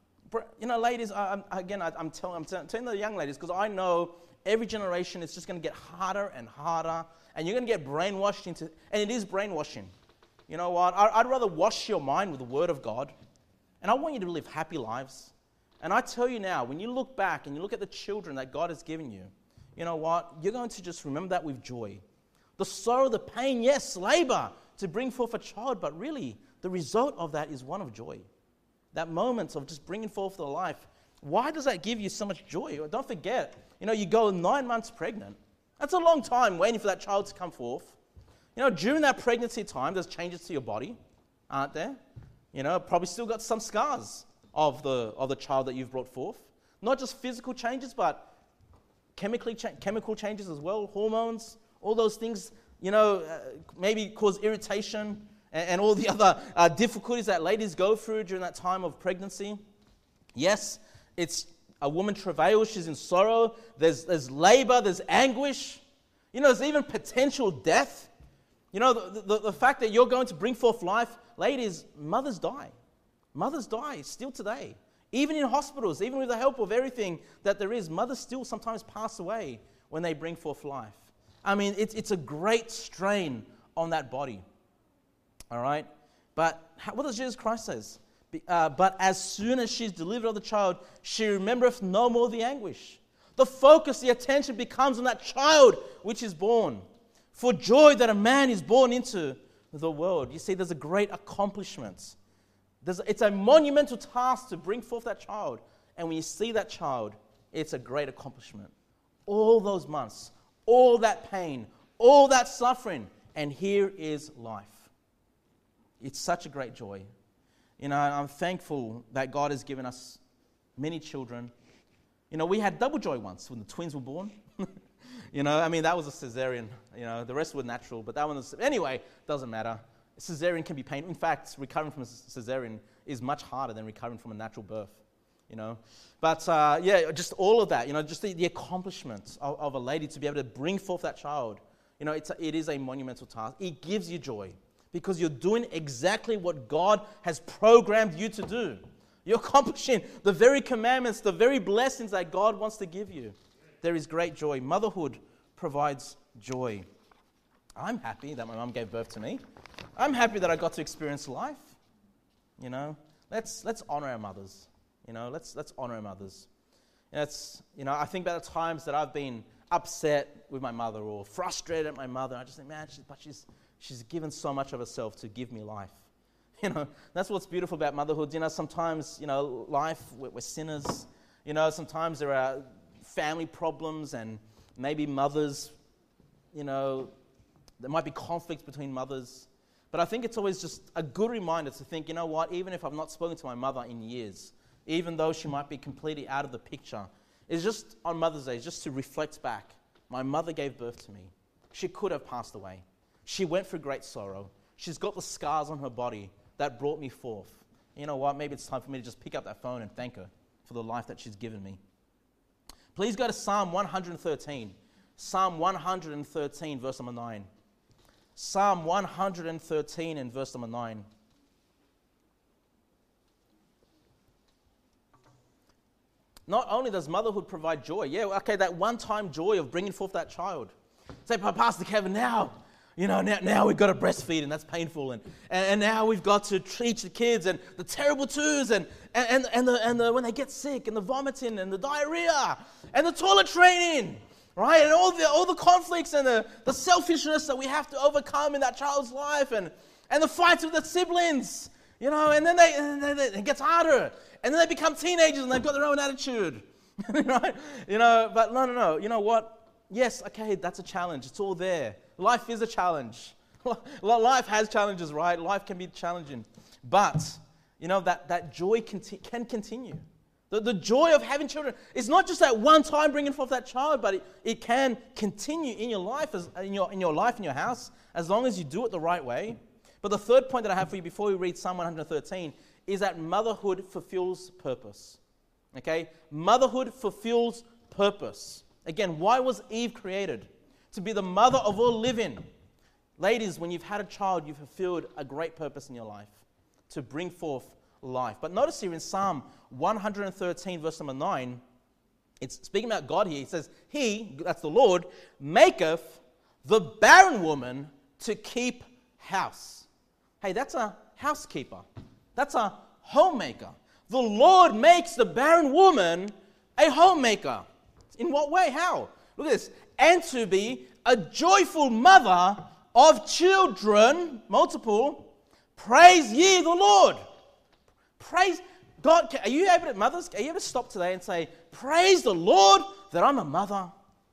You know, ladies, I, I'm, again, I, I'm, telling, I'm telling the young ladies, because I know every generation is just going to get harder and harder, and you're going to get brainwashed into, and it is brainwashing. You know what? I, I'd rather wash your mind with the Word of God, and I want you to live happy lives. And I tell you now, when you look back and you look at the children that God has given you, you know what? You're going to just remember that with joy. The sorrow, the pain, yes, labor to bring forth a child, but really, the result of that is one of joy. That moment of just bringing forth the life. Why does that give you so much joy? Don't forget, you know, you go nine months pregnant. That's a long time waiting for that child to come forth. You know, during that pregnancy time, there's changes to your body, aren't there? You know, probably still got some scars of the of the child that you've brought forth. Not just physical changes, but chemically cha- chemical changes as well, hormones, all those things, you know, uh, maybe cause irritation and, and all the other uh, difficulties that ladies go through during that time of pregnancy. Yes, it's a woman travails, she's in sorrow, there's, there's labor, there's anguish. You know, there's even potential death. You know, the, the, the fact that you're going to bring forth life, ladies, mothers die. Mothers die still today. Even in hospitals, even with the help of everything that there is, mothers still sometimes pass away when they bring forth life. I mean, it's, it's a great strain on that body. All right? But how, what does Jesus Christ says? Uh, but as soon as she's delivered of the child, she remembereth no more the anguish. The focus, the attention becomes on that child which is born. For joy that a man is born into the world. You see, there's a great accomplishment. There's, it's a monumental task to bring forth that child. And when you see that child, it's a great accomplishment. All those months, all that pain, all that suffering, and here is life. It's such a great joy. You know, I'm thankful that God has given us many children. You know, we had double joy once when the twins were born. You know, I mean, that was a cesarean. You know, the rest were natural, but that one was... Anyway, doesn't matter. Cesarean can be painful. In fact, recovering from a cesarean is much harder than recovering from a natural birth, you know. But, uh, yeah, just all of that, you know, just the, the accomplishments of, of a lady to be able to bring forth that child, you know, it's a, it is a monumental task. It gives you joy because you're doing exactly what God has programmed you to do. You're accomplishing the very commandments, the very blessings that God wants to give you. There is great joy. Motherhood provides joy. I'm happy that my mum gave birth to me. I'm happy that I got to experience life. You know, let's let's honor our mothers. You know, let's let's honor our mothers. And it's, you know, I think about the times that I've been upset with my mother or frustrated at my mother. I just think, man, she's, but she's she's given so much of herself to give me life. You know, that's what's beautiful about motherhood. You know, sometimes, you know, life, we're, we're sinners. You know, sometimes there are family problems and maybe mothers, you know, there might be conflicts between mothers. But I think it's always just a good reminder to think, you know what, even if I've not spoken to my mother in years, even though she might be completely out of the picture, it's just on Mother's Day, just to reflect back. My mother gave birth to me. She could have passed away. She went through great sorrow. She's got the scars on her body that brought me forth. You know what, maybe it's time for me to just pick up that phone and thank her for the life that she's given me. Please go to Psalm one thirteen. Psalm one thirteen, verse number nine. Psalm one thirteen and verse number nine. Not only does motherhood provide joy, yeah, okay, that one-time joy of bringing forth that child. Say, Pastor Kevin, now, you know, now, now we've got to breastfeed and that's painful, and, and, and now we've got to teach the kids and the terrible twos and and and the and the when they get sick and the vomiting and the diarrhea and the toilet training. Right, and all the all the conflicts and the, the selfishness that we have to overcome in that child's life, and, and the fights with the siblings, you know, and then they and then it gets harder, and then they become teenagers and they've got their own attitude, right? You know, but no, no, no. You know what? Yes, okay, that's a challenge. It's all there. Life is a challenge. Life has challenges, right? Life can be challenging, but you know that that joy can can continue. The, the joy of having children is not just that one time bringing forth that child, but it, it can continue in your life, as, in your in your life, in your house, as long as you do it the right way. But But the third point that I have for you before we read Psalm one thirteen is that motherhood fulfills purpose. Okay? Motherhood fulfills purpose. Again, why was Eve created? To be the mother of all living. Ladies, when you've had a child, you've fulfilled a great purpose in your life. To bring forth life. But notice here in Psalm one thirteen, verse number nine, it's speaking about God here. It says, He, that's the Lord, maketh the barren woman to keep house. Hey, that's a housekeeper. That's a homemaker. The Lord makes the barren woman a homemaker. In what way? How? Look at this. And to be a joyful mother of children, multiple, praise ye the Lord. Praise God. Are you able to, mothers, are you able to stop today and say, praise the Lord that I'm a mother?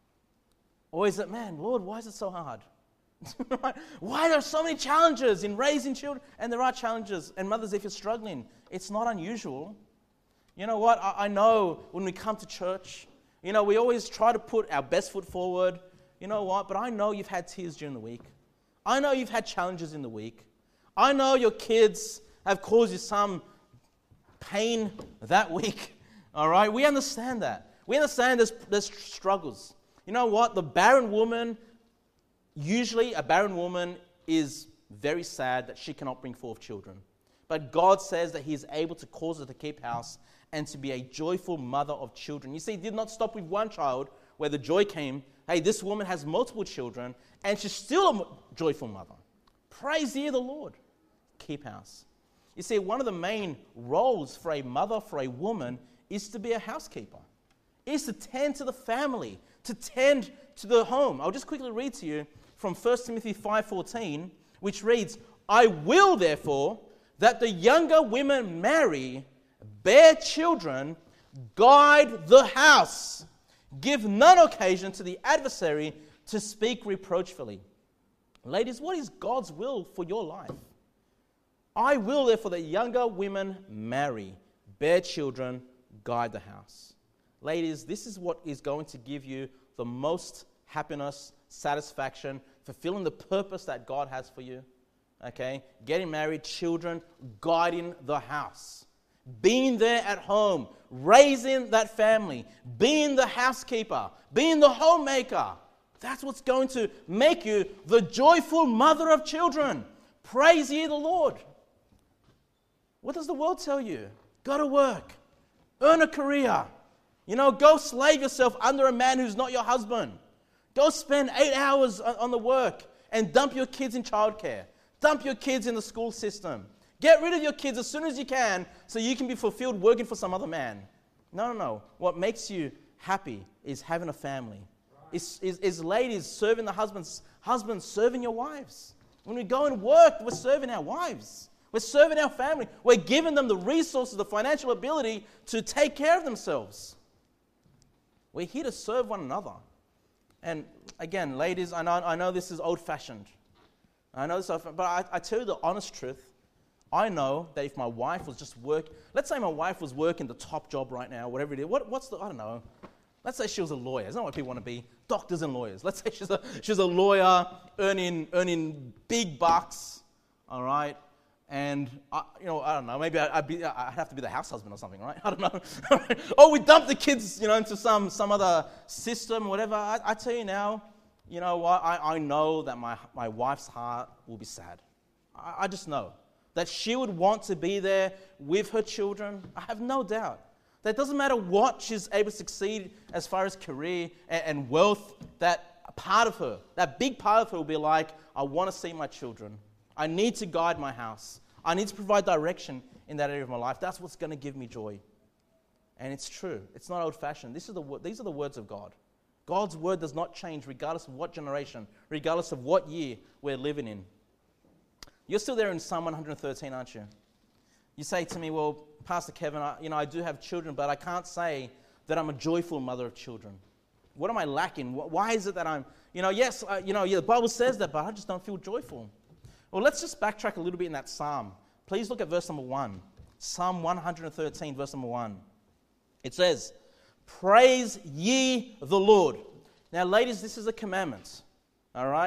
Or is it, man, Lord, why is it so hard? Why are there so many challenges in raising children? And there are challenges. And mothers, if you're struggling, it's not unusual. You know what? I, I know when we come to church, you know, we always try to put our best foot forward. You know what? But I know you've had tears during the week. I know you've had challenges in the week. I know your kids have caused you some pain that week. All right? We understand that. We understand there's, there's struggles. You know what? The barren woman, usually a barren woman is very sad that she cannot bring forth children. But God says that He is able to cause her to keep house and to be a joyful mother of children. You see, it did not stop with one child where the joy came. Hey, this woman has multiple children and she's still a joyful mother. Praise ye the Lord. Keep house. You see, one of the main roles for a mother, for a woman, is to be a housekeeper. Is to tend to the family, to tend to the home. I'll just quickly read to you from First Timothy five fourteen, which reads, I will therefore that the younger women marry, bear children, guide the house, give none occasion to the adversary to speak reproachfully. Ladies, what is God's will for your life? I will therefore that younger women marry, bear children, guide the house. Ladies, this is what is going to give you the most happiness, satisfaction, fulfilling the purpose that God has for you. Okay? Getting married, children, guiding the house. Being there at home, raising that family, being the housekeeper, being the homemaker. That's what's going to make you the joyful mother of children. Praise ye the Lord. What does the world tell you? Go to work. Earn a career. You know, go slave yourself under a man who's not your husband. Go spend eight hours on the work and dump your kids in childcare. Dump your kids in the school system. Get rid of your kids as soon as you can so you can be fulfilled working for some other man. No, no, no. What makes you happy is having a family. Is, is, is ladies serving the husbands, husbands serving your wives. When we go and work, we're serving our wives. We're serving our family. We're giving them the resources, the financial ability to take care of themselves. We're here to serve one another. And again, ladies, I know, I know this is old-fashioned. I know this, but I, I tell you the honest truth. I know that if my wife was just work, let's say my wife was working the top job right now, whatever it is. What, what's the, I don't know. Let's say she was a lawyer. It's not what people want to be. Doctors and lawyers. Let's say she's a, she's a lawyer earning, earning big bucks, all right? And, I, you know, I don't know, maybe I, I'd, be, I'd have to be the house husband or something, right? I don't know. Or we dump the kids, you know, into some, some other system, whatever. I, I tell you now, you know what, I, I know that my, my wife's heart will be sad. I, I just know that she would want to be there with her children. I have no doubt. That it doesn't matter what she's able to succeed as far as career and, and wealth, that part of her, that big part of her will be like, I want to see my children. I need to guide my house. I need to provide direction in that area of my life. That's what's going to give me joy. And it's true. It's not old-fashioned. This is the, these are the words of God. God's word does not change regardless of what generation, regardless of what year we're living in. You're still there in Psalm one thirteen, aren't you? You say to me, well, Pastor Kevin, I, you know, I do have children, but I can't say that I'm a joyful mother of children. What am I lacking? Why is it that I'm, you know, yes, uh, you know, yeah, the Bible says that, but I just don't feel joyful. Well, let's just backtrack a little bit in that psalm. Please look at verse number one. Psalm one thirteen, verse number one. It says, praise ye the Lord. Now, ladies, this is a commandment, all right?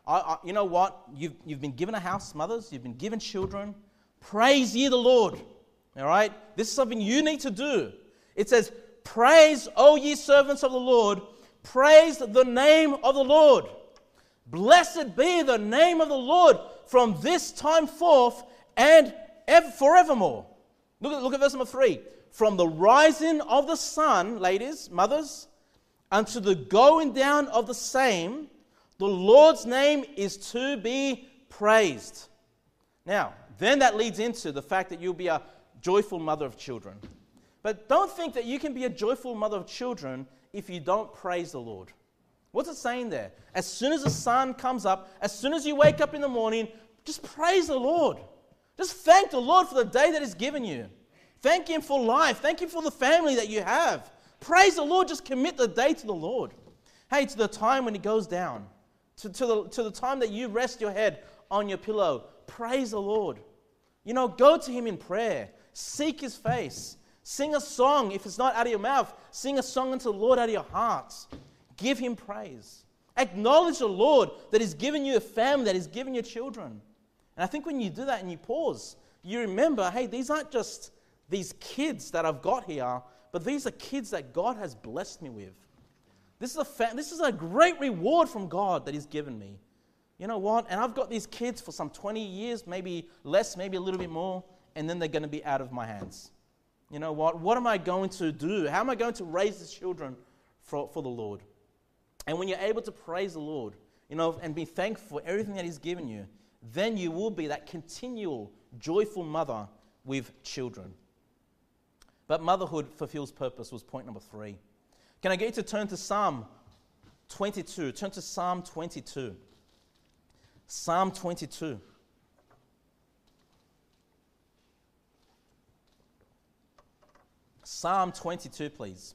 I, I, you know what? You've, you've been given a house, mothers. You've been given children. Praise ye the Lord. All right? This is something you need to do. It says, praise, O ye servants of the Lord. Praise the name of the Lord. Blessed be the name of the Lord from this time forth and ever, forevermore. Look at, look at verse number three. From the rising of the sun, ladies, mothers, unto the going down of the same, the Lord's name is to be praised. Now, then that leads into the fact that you'll be a joyful mother of children. But don't think that you can be a joyful mother of children if you don't praise the Lord. What's it saying there? As soon as the sun comes up, as soon as you wake up in the morning, just praise the Lord. Just thank the Lord for the day that He's given you. Thank Him for life. Thank Him for the family that you have. Praise the Lord. Just commit the day to the Lord. Hey, to the time when it goes down, to, to, the, to the time that you rest your head on your pillow, praise the Lord. You know, go to Him in prayer. Seek His face. Sing a song. If it's not out of your mouth, sing a song unto the Lord out of your hearts. Give Him praise. Acknowledge the Lord that He's given you a family, that He's given you children. And I think when you do that and you pause, you remember, hey, these aren't just these kids that I've got here, but these are kids that God has blessed me with. This is a fa- this is a great reward from God that He's given me. You know what? And I've got these kids for some twenty years, maybe less, maybe a little bit more, and then they're going to be out of my hands. You know what? What am I going to do? How am I going to raise these children for, for the Lord? And when you're able to praise the Lord, you know, and be thankful for everything that He's given you, then you will be that continual, joyful mother with children. But motherhood fulfills purpose was point number three. Can I get you to turn to Psalm twenty-two? Turn to Psalm twenty-two. Psalm twenty-two. Psalm twenty-two, please.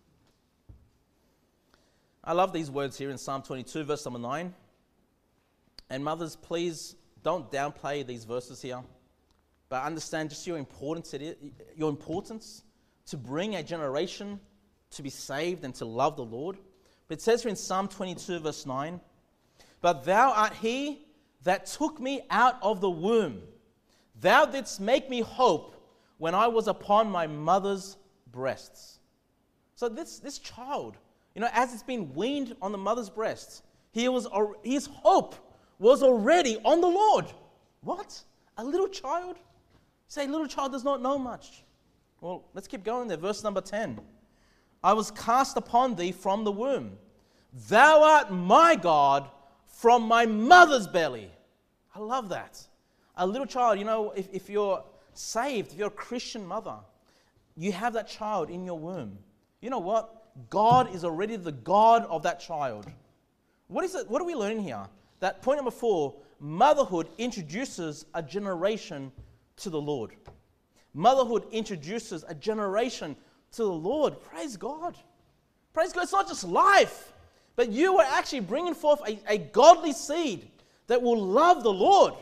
I love these words here in Psalm twenty-two, verse number nine. And mothers, please don't downplay these verses here, but understand just your importance, it is, your importance to bring a generation to be saved and to love the Lord. But it says here in Psalm twenty-two, verse nine, but thou art He that took me out of the womb. Thou didst make me hope when I was upon my mother's breasts. So this, this child, you know, as it's been weaned on the mother's breasts, he was, his hope was already on the Lord. What? A little child? Say, little child does not know much. Well, let's keep going there. Verse number ten. I was cast upon thee from the womb. Thou art my God from my mother's belly. I love that. A little child, you know, if, if you're saved, if you're a Christian mother, you have that child in your womb. You know what? God is already the God of that child. What is it? What are we learning here? That point number four, motherhood introduces a generation to the Lord. Motherhood introduces a generation to the Lord. Praise God. Praise God. It's not just life, but you are actually bringing forth a, a godly seed that will love the Lord.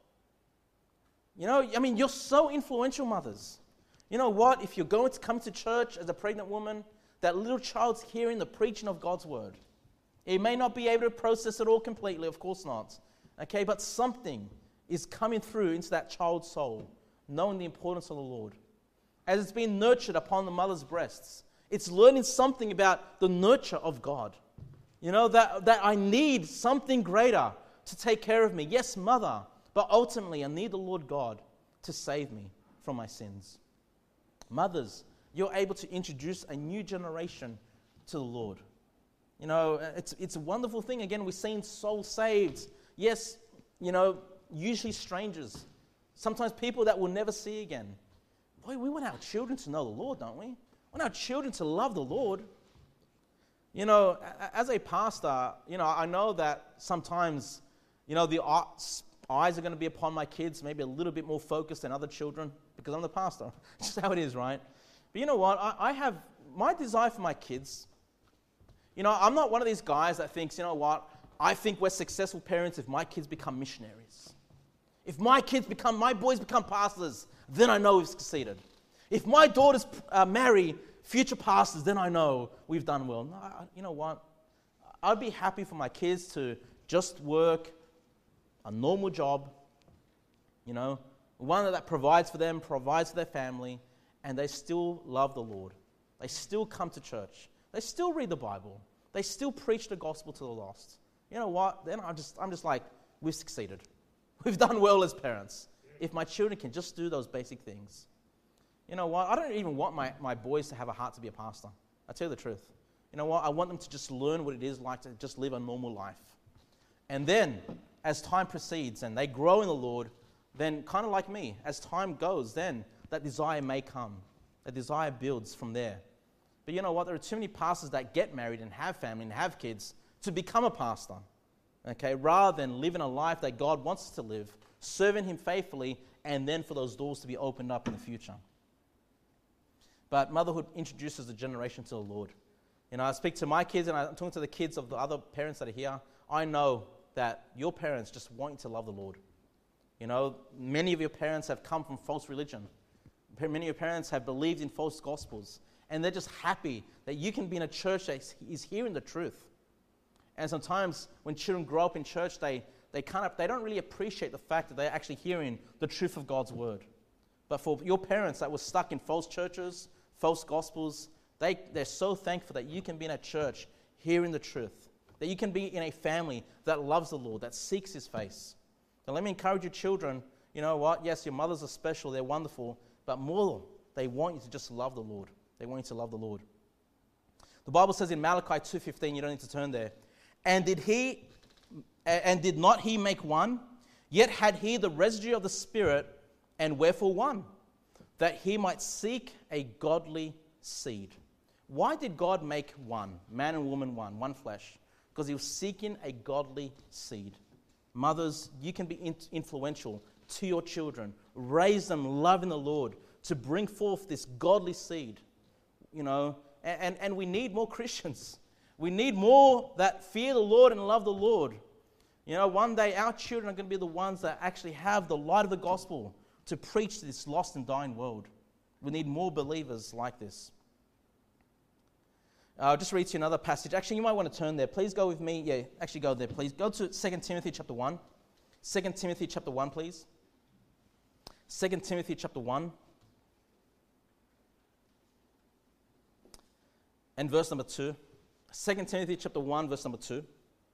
You know, I mean, you're so influential, mothers. You know what? If you're going to come to church as a pregnant woman, that little child's hearing the preaching of God's word. It may not be able to process it all completely, of course not. Okay, but something is coming through into that child's soul, knowing the importance of the Lord. As it's being nurtured upon the mother's breasts, it's learning something about the nurture of God. You know, that, that I need something greater to take care of me. Yes, mother, but ultimately I need the Lord God to save me from my sins. Mothers, you're able to introduce a new generation to the Lord. You know, it's it's a wonderful thing. Again, we're seeing souls saved. Yes, you know, usually strangers. Sometimes people that we'll never see again. Boy, we want our children to know the Lord, don't we? We want our children to love the Lord. You know, as a pastor, you know, I know that sometimes, you know, the eyes are going to be upon my kids, maybe a little bit more focused than other children, because I'm the pastor. It's just how it is, right? But you know what? I, I have my desire for my kids. You know, I'm not one of these guys that thinks, you know what? I think we're successful parents if my kids become missionaries. If my kids become, my boys become pastors, then I know we've succeeded. If my daughters uh, marry future pastors, then I know we've done well. No, I, you know what? I'd be happy for my kids to just work a normal job, you know, one that provides for them, provides for their family, and they still love the Lord. They still come to church. They still read the Bible. They still preach the gospel to the lost. You know what? Then I'm just, I'm just like, we've succeeded. We've done well as parents. If my children can just do those basic things. You know what? I don't even want my, my boys to have a heart to be a pastor. I tell you the truth. You know what? I want them to just learn what it is like to just live a normal life. And then, as time proceeds and they grow in the Lord, then kind of like me, as time goes, then that desire may come. That desire builds from there. But you know what? There are too many pastors that get married and have family and have kids to become a pastor. Okay? Rather than living a life that God wants us to live, serving Him faithfully, and then for those doors to be opened up in the future. But motherhood introduces a generation to the Lord. You know, I speak to my kids and I'm talking to the kids of the other parents that are here. I know that your parents just want you to love the Lord. You know, many of your parents have come from false religion. Many of your parents have believed in false gospels. And they're just happy that you can be in a church that is hearing the truth. And sometimes when children grow up in church, they, they, kind of, they don't really appreciate the fact that they're actually hearing the truth of God's word. But for your parents that were stuck in false churches, false gospels, they, they're so thankful that you can be in a church hearing the truth. That you can be in a family that loves the Lord, that seeks His face. So let me encourage your children, you know what? Yes, your mothers are special, they're wonderful, but more, they want you to just love the Lord. They want you to love the Lord. The Bible says in Malachi two fifteen, you don't need to turn there, and did he, and did not He make one? Yet had He the residue of the Spirit, and wherefore one? That He might seek a godly seed. Why did God make one, man and woman one, one flesh? Because He was seeking a godly seed. Mothers, you can be in- influential to your children. Raise them loving the Lord to bring forth this godly seed. You know, and, and, and we need more Christians. We need more that fear the Lord and love the Lord. You know, one day our children are going to be the ones that actually have the light of the gospel to preach to this lost and dying world. We need more believers like this. I'll just read to you another passage. Actually, you might want to turn there. Please go with me. Yeah, actually go there, please. Go to Second Timothy chapter one. Second Timothy chapter one, please. Second Timothy chapter one. And verse number two. Second Timothy chapter one, verse number two.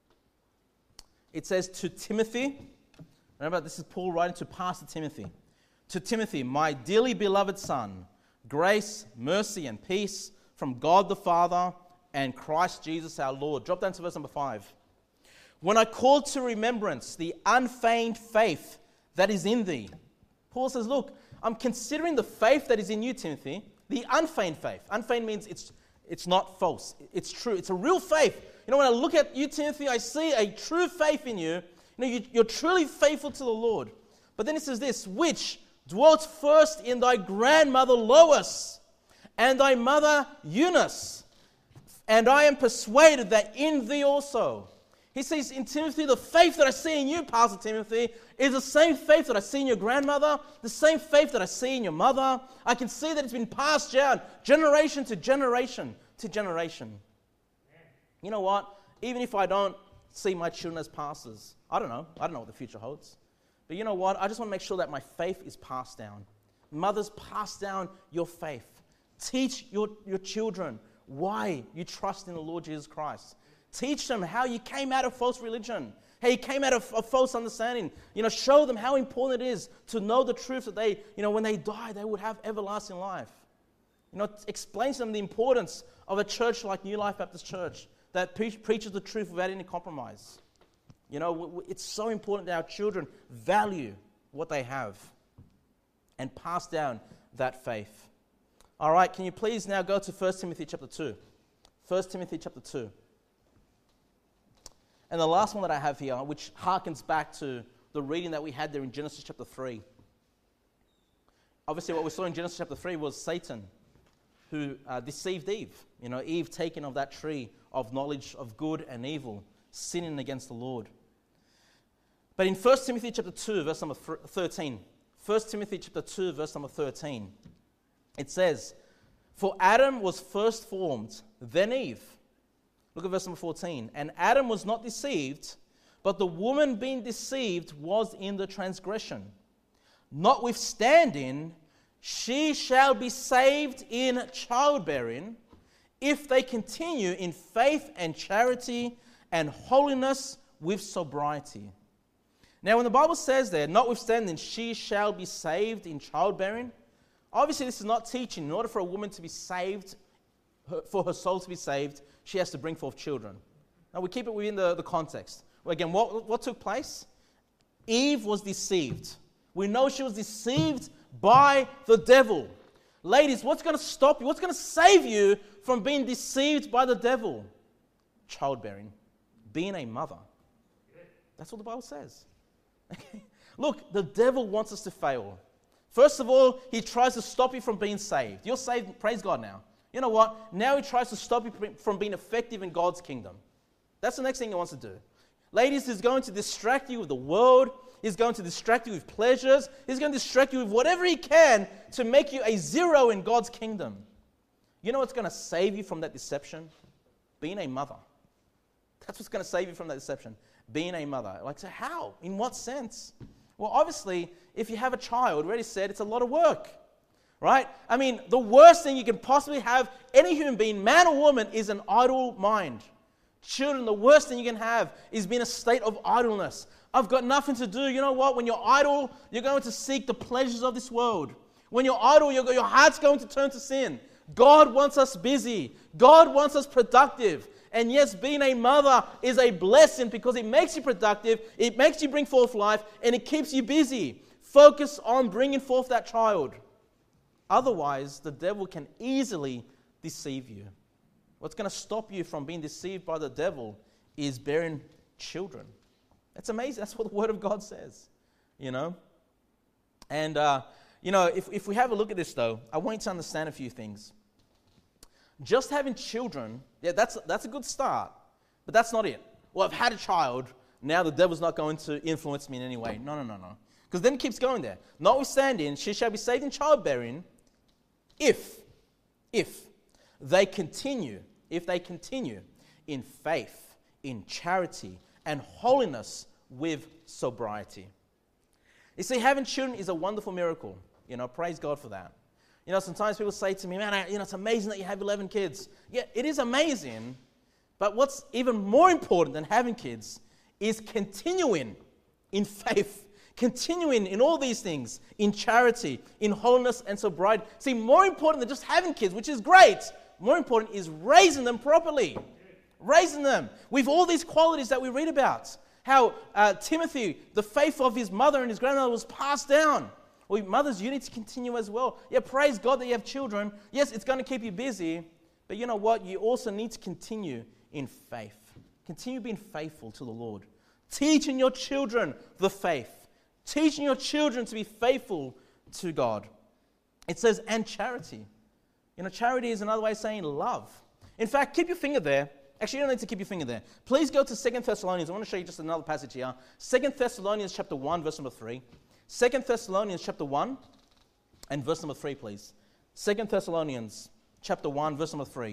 It says, to Timothy, remember this is Paul writing to Pastor Timothy. To Timothy, my dearly beloved son, grace, mercy, and peace from God the Father and Christ Jesus our Lord. Drop down to verse number five. When I called to remembrance the unfeigned faith that is in thee. Paul says, look, I'm considering the faith that is in you, Timothy, the unfeigned faith. Unfeigned means it's it's not false. It's true. It's a real faith. You know, when I look at you, Timothy, I see a true faith in you. You know, you, you're truly faithful to the Lord. But then it says this, which dwelt first in thy grandmother Lois and thy mother Eunice, and I am persuaded that in thee also. He says in Timothy, the faith that I see in you, Pastor Timothy, is the same faith that I see in your grandmother, the same faith that I see in your mother. I can see that it's been passed down generation to generation to generation. You know what? Even if I don't see my children as pastors, I don't know. I don't know what the future holds. But you know what? I just want to make sure that my faith is passed down. Mothers, pass down your faith. Teach your, your children why you trust in the Lord Jesus Christ. Teach them how you came out of false religion, how you came out of, of false understanding. You know, show them how important it is to know the truth that they, you know, when they die, they would have everlasting life. You know, explain to them the importance of a church like New Life Baptist Church that pre- preaches the truth without any compromise. You know, w- w- it's so important that our children value what they have and pass down that faith. All right, can you please now go to First Timothy chapter two. First Timothy chapter two. And the last one that I have here, which harkens back to the reading that we had there in Genesis chapter three. Obviously, what we saw in Genesis chapter three was Satan, who uh, deceived Eve. You know, Eve taken of that tree of knowledge of good and evil, sinning against the Lord. But in First Timothy chapter two, verse number thirteen, First Timothy chapter two, verse number thirteen, it says, for Adam was first formed, then Eve. Look at verse number fourteen. And Adam was not deceived, but the woman being deceived was in the transgression. Notwithstanding, she shall be saved in childbearing if they continue in faith and charity and holiness with sobriety. Now, when the Bible says there, notwithstanding, she shall be saved in childbearing, obviously this is not teaching. In order for a woman to be saved, for her soul to be saved, she has to bring forth children. Now, we keep it within the, the context. Well, again, what, what took place? Eve was deceived. We know she was deceived by the devil. Ladies, what's going to stop you? What's going to save you from being deceived by the devil? Childbearing. Being a mother. That's what the Bible says. Okay. Look, the devil wants us to fail. First of all, he tries to stop you from being saved. You're saved, praise God now. You know what? Now he tries to stop you from being effective in God's kingdom. That's the next thing he wants to do. Ladies, he's going to distract you with the world. He's going to distract you with pleasures. He's going to distract you with whatever he can to make you a zero in God's kingdom. You know what's going to save you from that deception? Being a mother. That's what's going to save you from that deception. Being a mother. Like, so how? In what sense? Well, obviously, if you have a child, we already said it's a lot of work. Right? I mean, the worst thing you can possibly have, any human being, man or woman, is an idle mind. Children, the worst thing you can have is be in a state of idleness. I've got nothing to do. You know what? When you're idle, you're going to seek the pleasures of this world. When you're idle, your, your heart's going to turn to sin. God wants us busy. God wants us productive. And yes, being a mother is a blessing because it makes you productive, it makes you bring forth life, and it keeps you busy. Focus on bringing forth that child. Otherwise, the devil can easily deceive you. What's going to stop you from being deceived by the devil is bearing children. That's amazing. That's what the Word of God says, you know. And, uh, you know, if, if we have a look at this, though, I want you to understand a few things. Just having children, yeah, that's, that's a good start, but that's not it. Well, I've had a child, now the devil's not going to influence me in any way. No, no, no, no. Because then it keeps going there. Notwithstanding, she shall be saved in childbearing if, if they continue, if they continue in faith, in charity, and holiness with sobriety. You see, having children is a wonderful miracle. You know, praise God for that. You know, sometimes people say to me, man, I, you know, it's amazing that you have eleven kids. Yeah, it is amazing. But what's even more important than having kids is continuing in faith, continuing in all these things, in charity, in holiness and sobriety. See, more important than just having kids, which is great, more important is raising them properly. Raising them with all these qualities that we read about. How uh, Timothy, the faith of his mother and his grandmother was passed down. Well, mothers, you need to continue as well. Yeah, praise God that you have children. Yes, it's going to keep you busy. But you know what? You also need to continue in faith. Continue being faithful to the Lord. Teaching your children the faith. Teaching your children to be faithful to God. It says, and charity. You know, charity is another way of saying love. In fact, keep your finger there. Actually, you don't need to keep your finger there. Please go to Second Thessalonians. I want to show you just another passage here. Second Thessalonians chapter one, verse number three. Second Thessalonians chapter one and verse number three, please. Second Thessalonians chapter one, verse number three.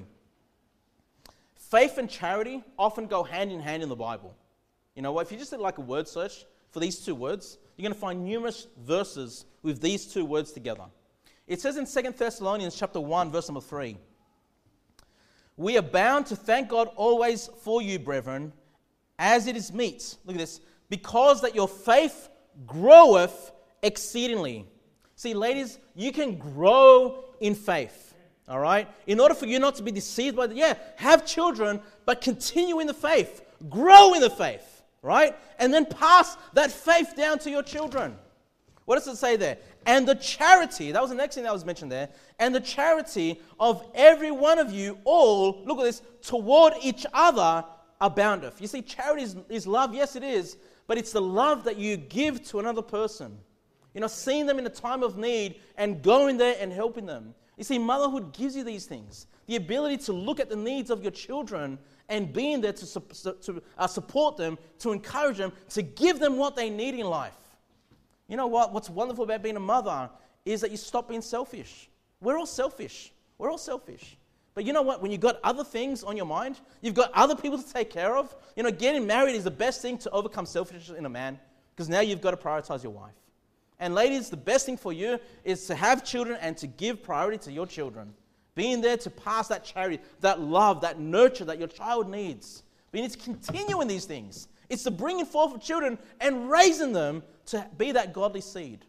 Faith and charity often go hand in hand in the Bible. You know what? If you just did like a word search for these two words, you're going to find numerous verses with these two words together. It says in Second Thessalonians chapter one, verse number three, we are bound to thank God always for you, brethren, as it is meet. Look at this. Because that your faith groweth exceedingly. See, ladies, you can grow in faith. All right? In order for you not to be deceived by the, yeah, have children, but continue in the faith. Grow in the faith. Right? And then pass that faith down to your children. What does it say there? And the charity, that was the next thing that was mentioned there, and the charity of every one of you all, look at this, toward each other aboundeth. You see, charity is, is love, yes it is, but it's the love that you give to another person. You know, seeing them in a time of need and going there and helping them. You see, motherhood gives you these things. The ability to look at the needs of your children and being there to, to uh, support them, to encourage them, to give them what they need in life. You know what? What's wonderful about being a mother is that you stop being selfish. We're all selfish. We're all selfish. But you know what? When you've got other things on your mind, you've got other people to take care of, you know, getting married is the best thing to overcome selfishness in a man, because now you've got to prioritize your wife. And ladies, the best thing for you is to have children and to give priority to your children. Being there to pass that charity, that love, that nurture that your child needs. But you need to continue in these things. It's the bringing forth of children and raising them to be that godly seed.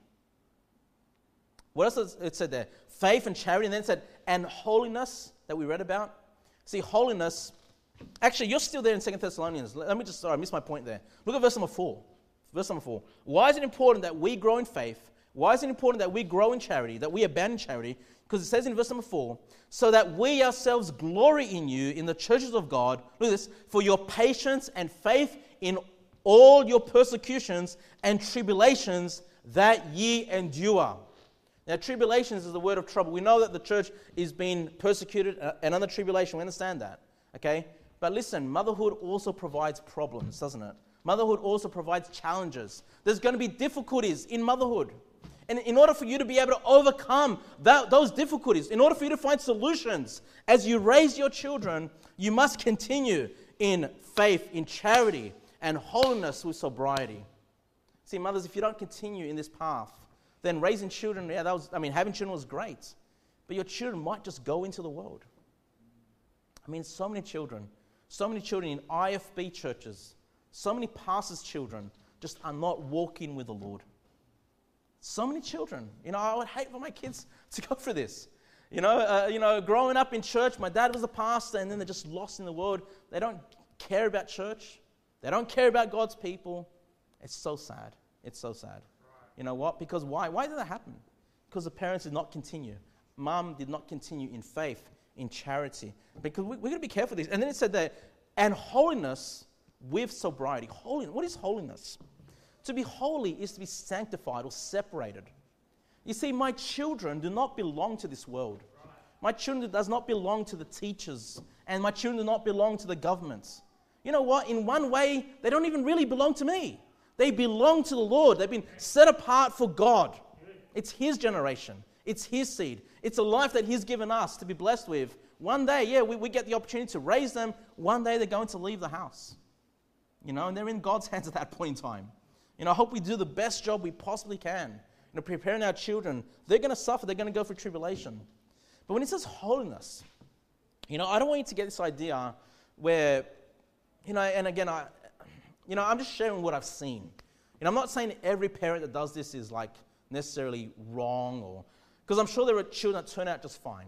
What else is it said there? Faith and charity, and then it said, and holiness that we read about. See, holiness, actually, you're still there in Second Thessalonians. Let me just, sorry, I missed my point there. Look at verse number four. Verse number four. Why is it important that we grow in faith? Why is it important that we grow in charity, that we abandon charity? Because it says in verse number four, so that we ourselves glory in you in the churches of God. Look at this. For your patience and faith in all your persecutions and tribulations that ye endure. Now, tribulations is the word of trouble. We know that the church is being persecuted and under tribulation. We understand that, okay? But listen, motherhood also provides problems, doesn't it? Motherhood also provides challenges. There's going to be difficulties in motherhood. And in order for you to be able to overcome that, those difficulties, in order for you to find solutions as you raise your children, you must continue in faith, in charity, and holiness with sobriety. See, mothers, if you don't continue in this path, then raising children, yeah, that was, I mean, having children was great, but your children might just go into the world. I mean, so many children, so many children in I F B churches, so many pastors' children just are not walking with the Lord. So many children. You know, I would hate for my kids to go through this. You know, uh, you know, growing up in church, my dad was a pastor, and then they're just lost in the world. They don't care about church. They don't care about God's people. It's so sad. It's so sad. You know what? Because why? Why did that happen? Because the parents did not continue. Mom did not continue in faith, in charity. Because we, we're going to be careful with this. And then it said that, and holiness with sobriety. Holiness. What is holiness? To be holy is to be sanctified or separated. You see, my children do not belong to this world. My children does not belong to the teachers. And my children do not belong to the governments. You know what? In one way, they don't even really belong to me. They belong to the Lord. They've been set apart for God. It's His generation. It's His seed. It's a life that He's given us to be blessed with. One day, yeah, we, we get the opportunity to raise them. One day they're going to leave the house. You know, and they're in God's hands at that point in time. You know, I hope we do the best job we possibly can. You know, preparing our children. They're going to suffer. They're going to go through tribulation. But when it says holiness, you know, I don't want you to get this idea where, you know, and again, I, you know, I'm just sharing what I've seen. You know, I'm not saying every parent that does this is like necessarily wrong, or because I'm sure there are children that turn out just fine.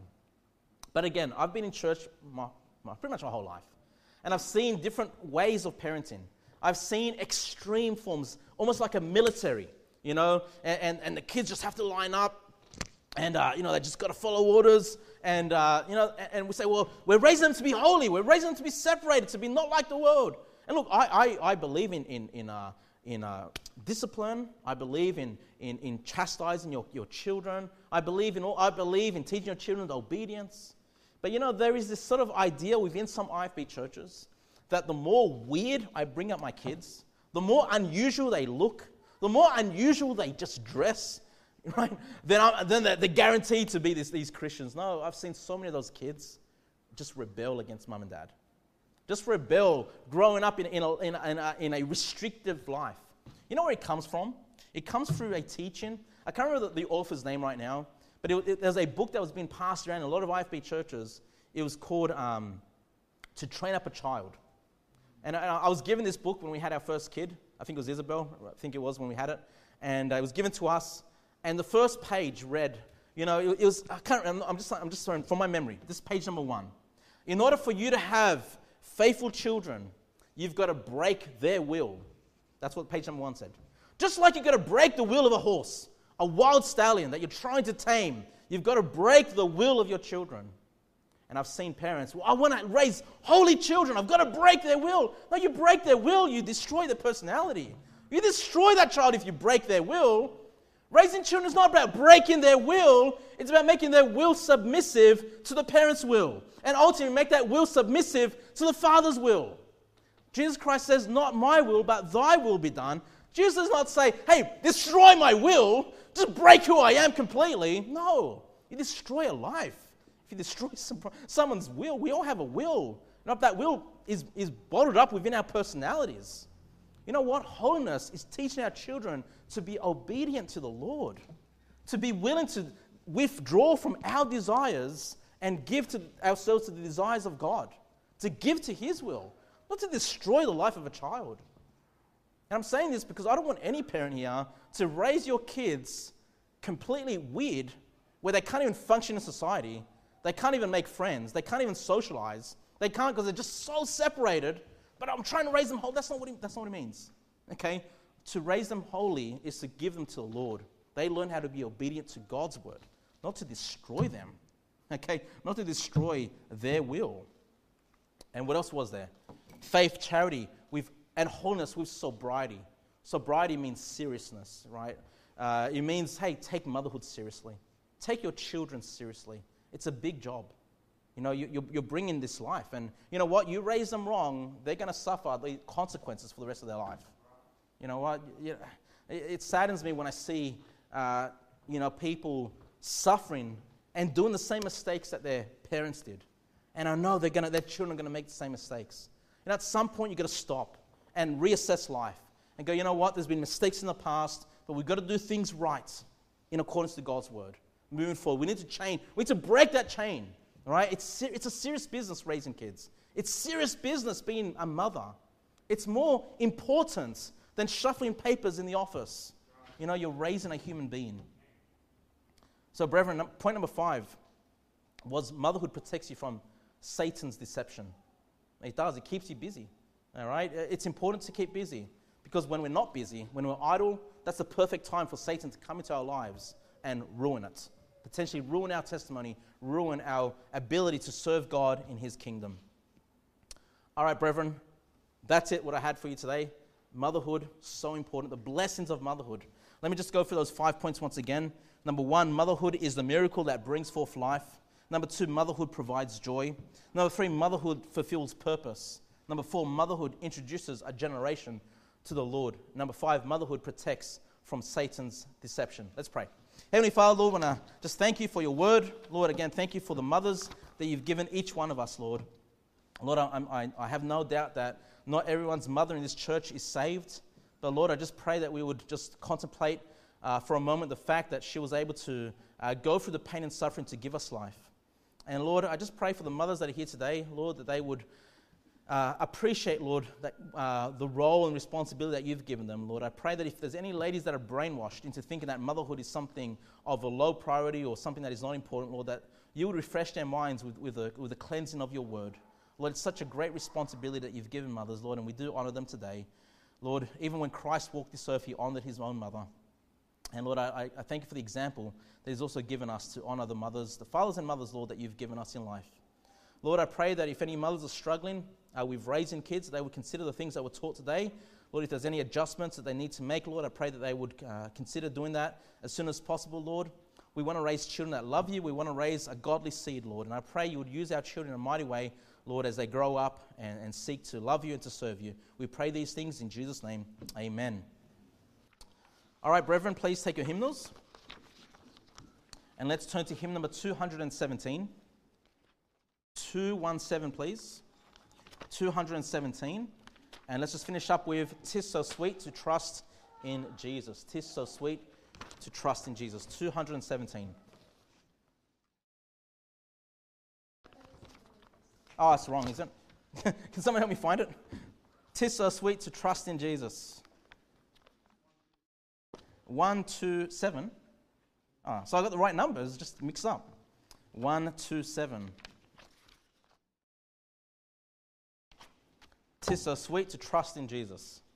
But again, I've been in church my, my, pretty much my whole life, and I've seen different ways of parenting. I've seen extreme forms, almost like a military, you know, and, and, and the kids just have to line up, and, uh, you know, they just got to follow orders, and, uh, you know, and, and we say, well, we're raising them to be holy, we're raising them to be separated, to be not like the world. And look, I I, I believe in in in, uh, in uh, discipline. I believe in in, in chastising your, your children. I believe in all. I believe in teaching your children obedience. But you know, there is this sort of idea within some I F B churches that the more weird I bring up my kids, the more unusual they look, the more unusual they just dress, right? Then I'm, then they're, they're guaranteed to be this, these Christians. No, I've seen so many of those kids just rebel against mum and dad. Just rebel, growing up in, in, a, in, a, in, a, in a restrictive life. You know where it comes from? It comes through a teaching. I can't remember the, the author's name right now, but it, it, there's a book that was being passed around in a lot of I F B churches. It was called um, To Train Up a Child. And I, I was given this book when we had our first kid. I think it was Isabel. I think it was when we had it. And uh, it was given to us. And the first page read, you know, it, it was, I can't remember, I'm just, I'm just sorry, from my memory. This is page number one. In order for you to have faithful children, you've got to break their will. That's what page number one said. Just like you've got to break the will of a horse, a wild stallion that you're trying to tame, you've got to break the will of your children. And I've seen parents, well, I want to raise holy children. I've got to break their will. No, you break their will, you destroy their personality. You destroy that child if you break their will. Raising children is not about breaking their will. It's about making their will submissive to the parent's will. And ultimately make that will submissive to the Father's will. Jesus Christ says, not my will, but thy will be done. Jesus does not say, hey, destroy my will. Just break who I am completely. No. You destroy a life if you destroy some, someone's will, we all have a will. And if that will is, is bottled up within our personalities, you know what? Holiness is teaching our children to be obedient to the Lord, to be willing to withdraw from our desires and give to ourselves to the desires of God, to give to His will, not to destroy the life of a child. And I'm saying this because I don't want any parent here to raise your kids completely weird, where they can't even function in society, they can't even make friends, they can't even socialize, they can't because they're just so separated. But I'm trying to raise them holy. That's not what it, that's not what it means. Okay? To raise them holy is to give them to the Lord. They learn how to be obedient to God's word, not to destroy them. Okay? Not to destroy their will. And what else was there? Faith, charity, with and holiness with sobriety. Sobriety means seriousness, right? Uh, it means, hey, take motherhood seriously. Take your children seriously. It's a big job. You know, you, you're, you're bringing this life. And you know what? You raise them wrong, they're going to suffer the consequences for the rest of their life. You know what? You, it, it saddens me when I see, uh, you know, people suffering and doing the same mistakes that their parents did. And I know they're gonna, their children are going to make the same mistakes. And at some point, you've got to stop and reassess life and go, you know what? There's been mistakes in the past, but we've got to do things right in accordance to God's word. Moving forward, we need to change. We need to break that chain. All right? It's, it's a serious business raising kids. It's serious business being a mother. It's more important than shuffling papers in the office. You know, you're raising a human being. So, brethren, point number five was motherhood protects you from Satan's deception. It does. It keeps you busy. All right? It's important to keep busy because when we're not busy, when we're idle, that's the perfect time for Satan to come into our lives and ruin it. Potentially ruin our testimony, ruin our ability to serve God in His kingdom. All right, brethren, that's it, what I had for you today. Motherhood, so important. The blessings of motherhood. Let me just go through those five points once again. Number one, motherhood is the miracle that brings forth life. Number two, motherhood provides joy. Number three, motherhood fulfills purpose. Number four, motherhood introduces a generation to the Lord. Number five, motherhood protects from Satan's deception. Let's pray. Heavenly Father, Lord, I want to just thank you for your word. Lord, again, thank you for the mothers that you've given each one of us, Lord. Lord, I, I, I have no doubt that not everyone's mother in this church is saved. But Lord, I just pray that we would just contemplate uh, for a moment the fact that she was able to uh, go through the pain and suffering to give us life. And Lord, I just pray for the mothers that are here today, Lord, that they would uh, appreciate, Lord, that uh, the role and responsibility that you've given them, Lord. I pray that if there's any ladies that are brainwashed into thinking that motherhood is something of a low priority or something that is not important, Lord, that you would refresh their minds with, with, the, with the cleansing of your word. Lord, it's such a great responsibility that you've given mothers, Lord, and we do honor them today. Lord, even when Christ walked this earth, he honored his own mother. And Lord, I, I thank you for the example that he's also given us to honor the mothers, the fathers and mothers, Lord, that you've given us in life. Lord, I pray that if any mothers are struggling uh, with raising kids, they would consider the things that were taught today. Lord, if there's any adjustments that they need to make, Lord, I pray that they would uh, consider doing that as soon as possible, Lord. We want to raise children that love you. We want to raise a godly seed, Lord. And I pray you would use our children in a mighty way, Lord, as they grow up and, and seek to love you and to serve you. We pray these things in Jesus' name. Amen. All right, brethren, please take your hymnals. And let's turn to hymn number two hundred seventeen. two seventeen, please. two hundred seventeen. And let's just finish up with "'Tis So Sweet to Trust in Jesus." "'Tis so sweet to trust in Jesus." two hundred seventeen. Oh, it's wrong, isn't it? Can someone help me find it? "'Tis so sweet to trust in Jesus." one two seven. Oh, so I got the right numbers, just mix up. one two seven. "'Tis so sweet to trust in Jesus."